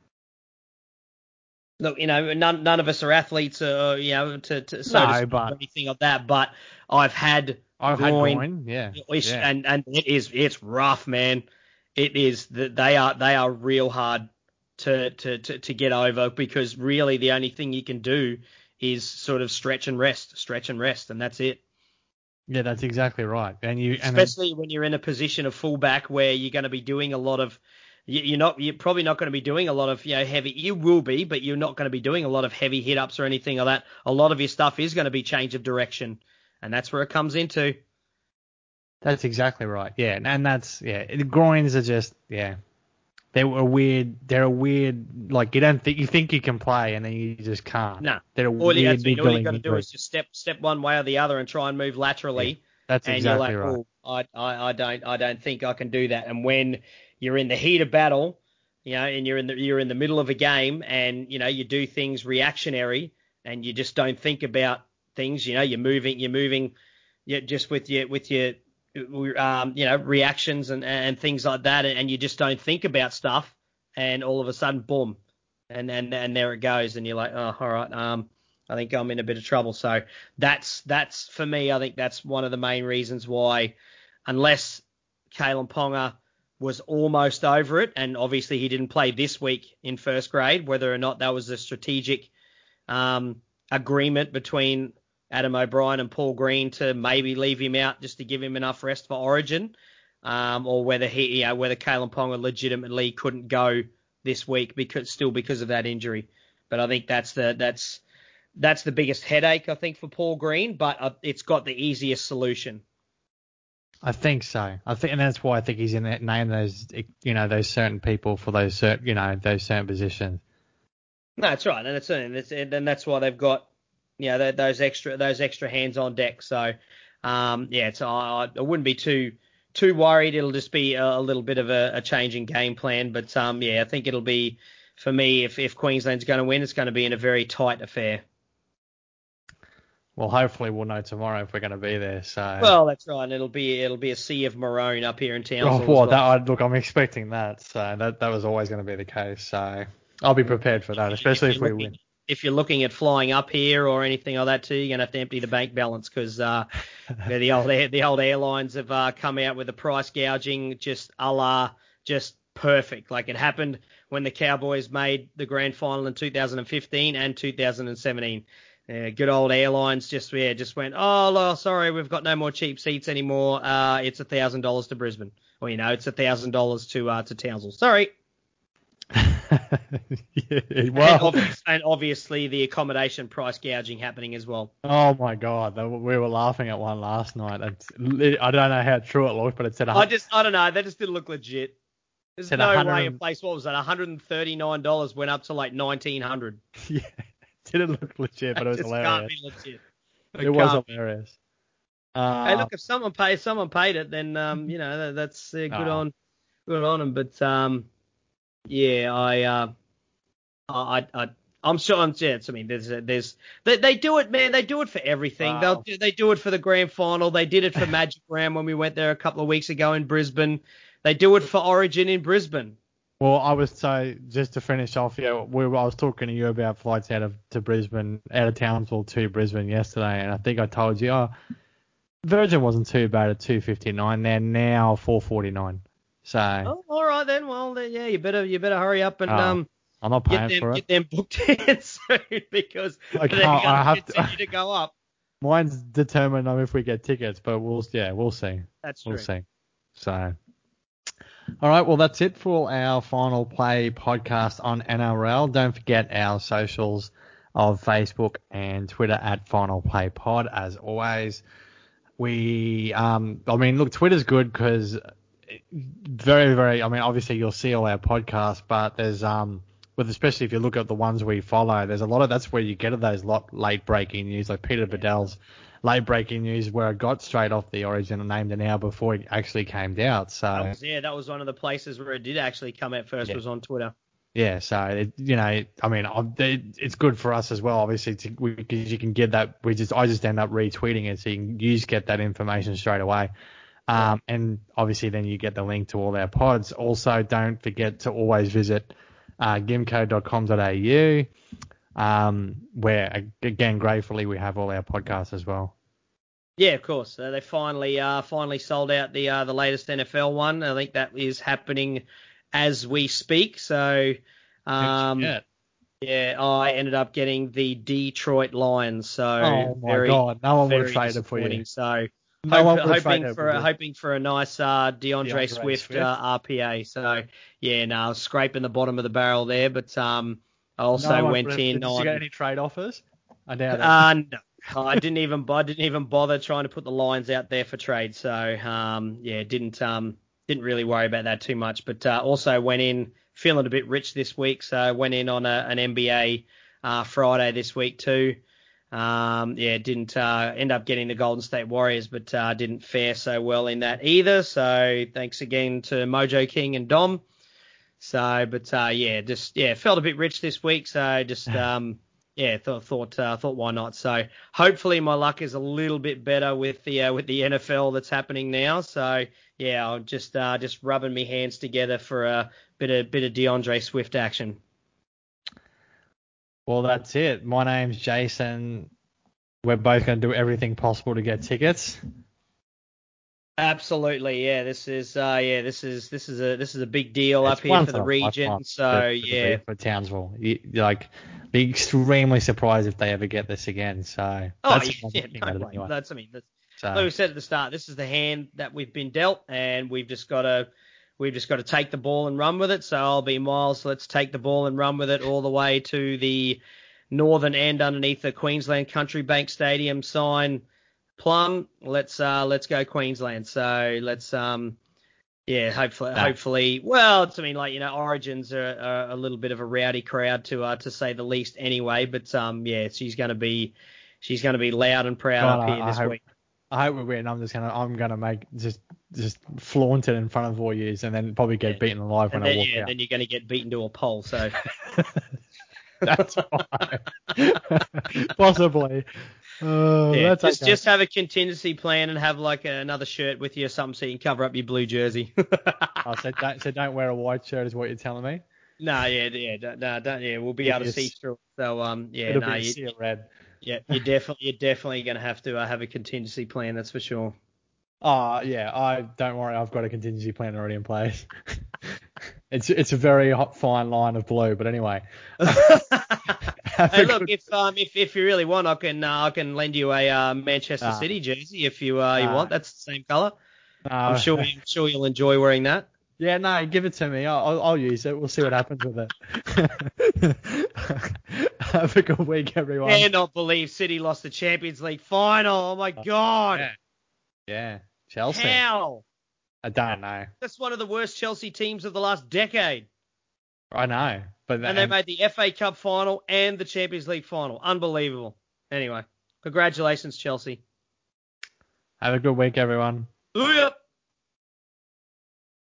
look, none of us are athletes, or anything of that. But I've had groin, yeah. And it's rough, man. It is that they are real hard to get over, because really the only thing you can do is sort of stretch and rest, and that's it. Yeah, that's exactly right. Especially when you're in a position of fullback where you're going to be doing a lot of, you're probably not going to be doing a lot of heavy. You will be, but you're not going to be doing a lot of heavy hit ups or anything like that. A lot of your stuff is going to be change of direction, and that's where it comes into. That's exactly right. Yeah, and the groins are just, they're a weird, you think you can play and then you just can't. No. They're all you got to do is just step one way or the other and try and move laterally. Yeah, that's exactly right. I don't think I can do that. And when you're in the heat of battle, and you're in the middle of a game, and you do things reactionary and you just don't think about things. You're moving just with your reactions and things like that, and you just don't think about stuff, and all of a sudden, boom, and there it goes, and you're like, oh, all right, I think I'm in a bit of trouble. So that's for me, I think that's one of the main reasons why, unless Kalen Ponga was almost over it, and obviously he didn't play this week in first grade, whether or not that was a strategic agreement between Adam O'Brien and Paul Green to maybe leave him out just to give him enough rest for Origin, or whether whether Kalen Ponga legitimately couldn't go this week because of that injury. But I think that's the biggest headache, I think, for Paul Green, but it's got the easiest solution. I think so. And that's why I think he's in that name those those certain people for those certain positions. No, that's right, and that's why they've got those extra hands on deck. So I wouldn't be too worried. It'll just be a little bit of a changing game plan. But I think it'll be, for me, if Queensland's going to win, it's going to be in a very tight affair. Well, hopefully we'll know tomorrow if we're going to be there. So. Well, that's right. And it'll be a sea of maroon up here in Townsville. Look, I'm expecting that. So that was always going to be the case. So I'll be prepared for that, especially if we win. if you're looking at flying up here or anything like that too, you're gonna have to empty the bank balance because the old airlines have come out with the price gouging just just perfect. Like it happened when the Cowboys made the grand final in 2015 and 2017. Good old airlines just went, oh, sorry, we've got no more cheap seats anymore. It's $1,000 to Brisbane, or it's $1,000 to Townsville. Sorry. Yeah, well, and obviously the accommodation price gouging happening as well. Oh my God, we were laughing at one last night. I don't know how true it looked, but it said. I don't know. That just didn't look legit. There's no way a place. What was that? $139 went up to like $1,900. Yeah, it didn't look legit, but it was hilarious. Can't be legit. It was hilarious. Hey, look, if someone paid it, then that's good on them. But I'm sure. I mean, they do it, man. They do it for everything. Wow. They do it for the grand final. They did it for Magic Round when we went there a couple of weeks ago in Brisbane. They do it for Origin in Brisbane. Well, just to finish off, I was talking to you about flights out of Townsville to Brisbane yesterday, and I think I told you, Virgin wasn't too bad at $259. They're now $449. So. All right then. Well, yeah, you better hurry up and I'm not paying for it. Get them booked in soon because they're going to continue to go up. Mine's determined on if we get tickets, but we'll see. That's true. We'll see. So. All right, well, that's it for our Final Play podcast on NRL. Don't forget our socials of Facebook and Twitter at Final Play Pod, as always. Twitter's good because very, very, obviously you'll see all our podcasts, but there's, especially if you look at the ones we follow, there's a lot of, that's where you get those late breaking news, like Peter Bedell's late breaking news where I got straight off the Origin and named an hour before it actually came out. So that was one of the places where it did actually come out first. Was on Twitter. Yeah, so it's good for us as well, obviously, because you can get that. I just end up retweeting it, so you just get that information straight away. And obviously then you get the link to all our pods. Also, don't forget to always visit gimco.com.au. Where again, gratefully, we have all our podcasts as well. Yeah, of course. They finally sold out the latest NFL one. I think that is happening as we speak. So, I ended up getting the Detroit Lions. So, oh my God, no one would have traded for you. So, hoping for a nice DeAndre Swift RPA. So, I was scraping the bottom of the barrel there, but I also went in on. Did you get any trade offers? I doubt it. No, I didn't even bother trying to put the Lions out there for trade. So didn't really worry about that too much. But also went in feeling a bit rich this week, so went in on an NBA Friday this week too. Didn't end up getting the Golden State Warriors, but didn't fare so well in that either. So thanks again to Mojo King and Dom. So, but felt a bit rich this week. So just thought why not? So hopefully my luck is a little bit better with the NFL that's happening now. So I'll just rubbing my hands together for a bit of DeAndre Swift action. Well, that's it. My name's Jason. We're both going to do everything possible to get tickets. Absolutely, yeah. This is a big deal up here for the region. So for Townsville, be extremely surprised if they ever get this again. So like we said at the start, this is the hand that we've been dealt, and we've just got to take the ball and run with it. So I'll be Miles. Let's take the ball and run with it all the way to the northern end underneath the Queensland Country Bank Stadium sign. Plum, let's go Queensland. So let's hopefully. Well, Origins are a little bit of a rowdy crowd to say the least anyway. But she's gonna be loud and proud up here this week. I hope we win. I'm gonna make just flaunt it in front of all yous and then probably get beaten alive when I walk out. Then you're gonna get beaten to a pole. So that's fine. Possibly. Just have a contingency plan and have like another shirt with you or something so you can cover up your blue jersey. So don't wear a white shirt is what you're telling me? No, we'll be able to see through it. So, it'll be a sea of red. Yeah, you're definitely going to have have a contingency plan, that's for sure. Don't worry, I've got a contingency plan already in place. It's a very fine line of blue, but anyway. Hey, look, if you really want, I can lend you a Manchester City jersey if you want. That's the same colour. I'm sure you'll enjoy wearing that. Yeah, no, give it to me. I'll use it. We'll see what happens with it. Have a good week, everyone. I cannot believe City lost the Champions League final. Oh my God. Yeah. Chelsea. How? I don't know. That's one of the worst Chelsea teams of the last decade. I know. And they made the FA Cup final and the Champions League final. Unbelievable. Anyway, congratulations, Chelsea. Have a good week, everyone. Booyah!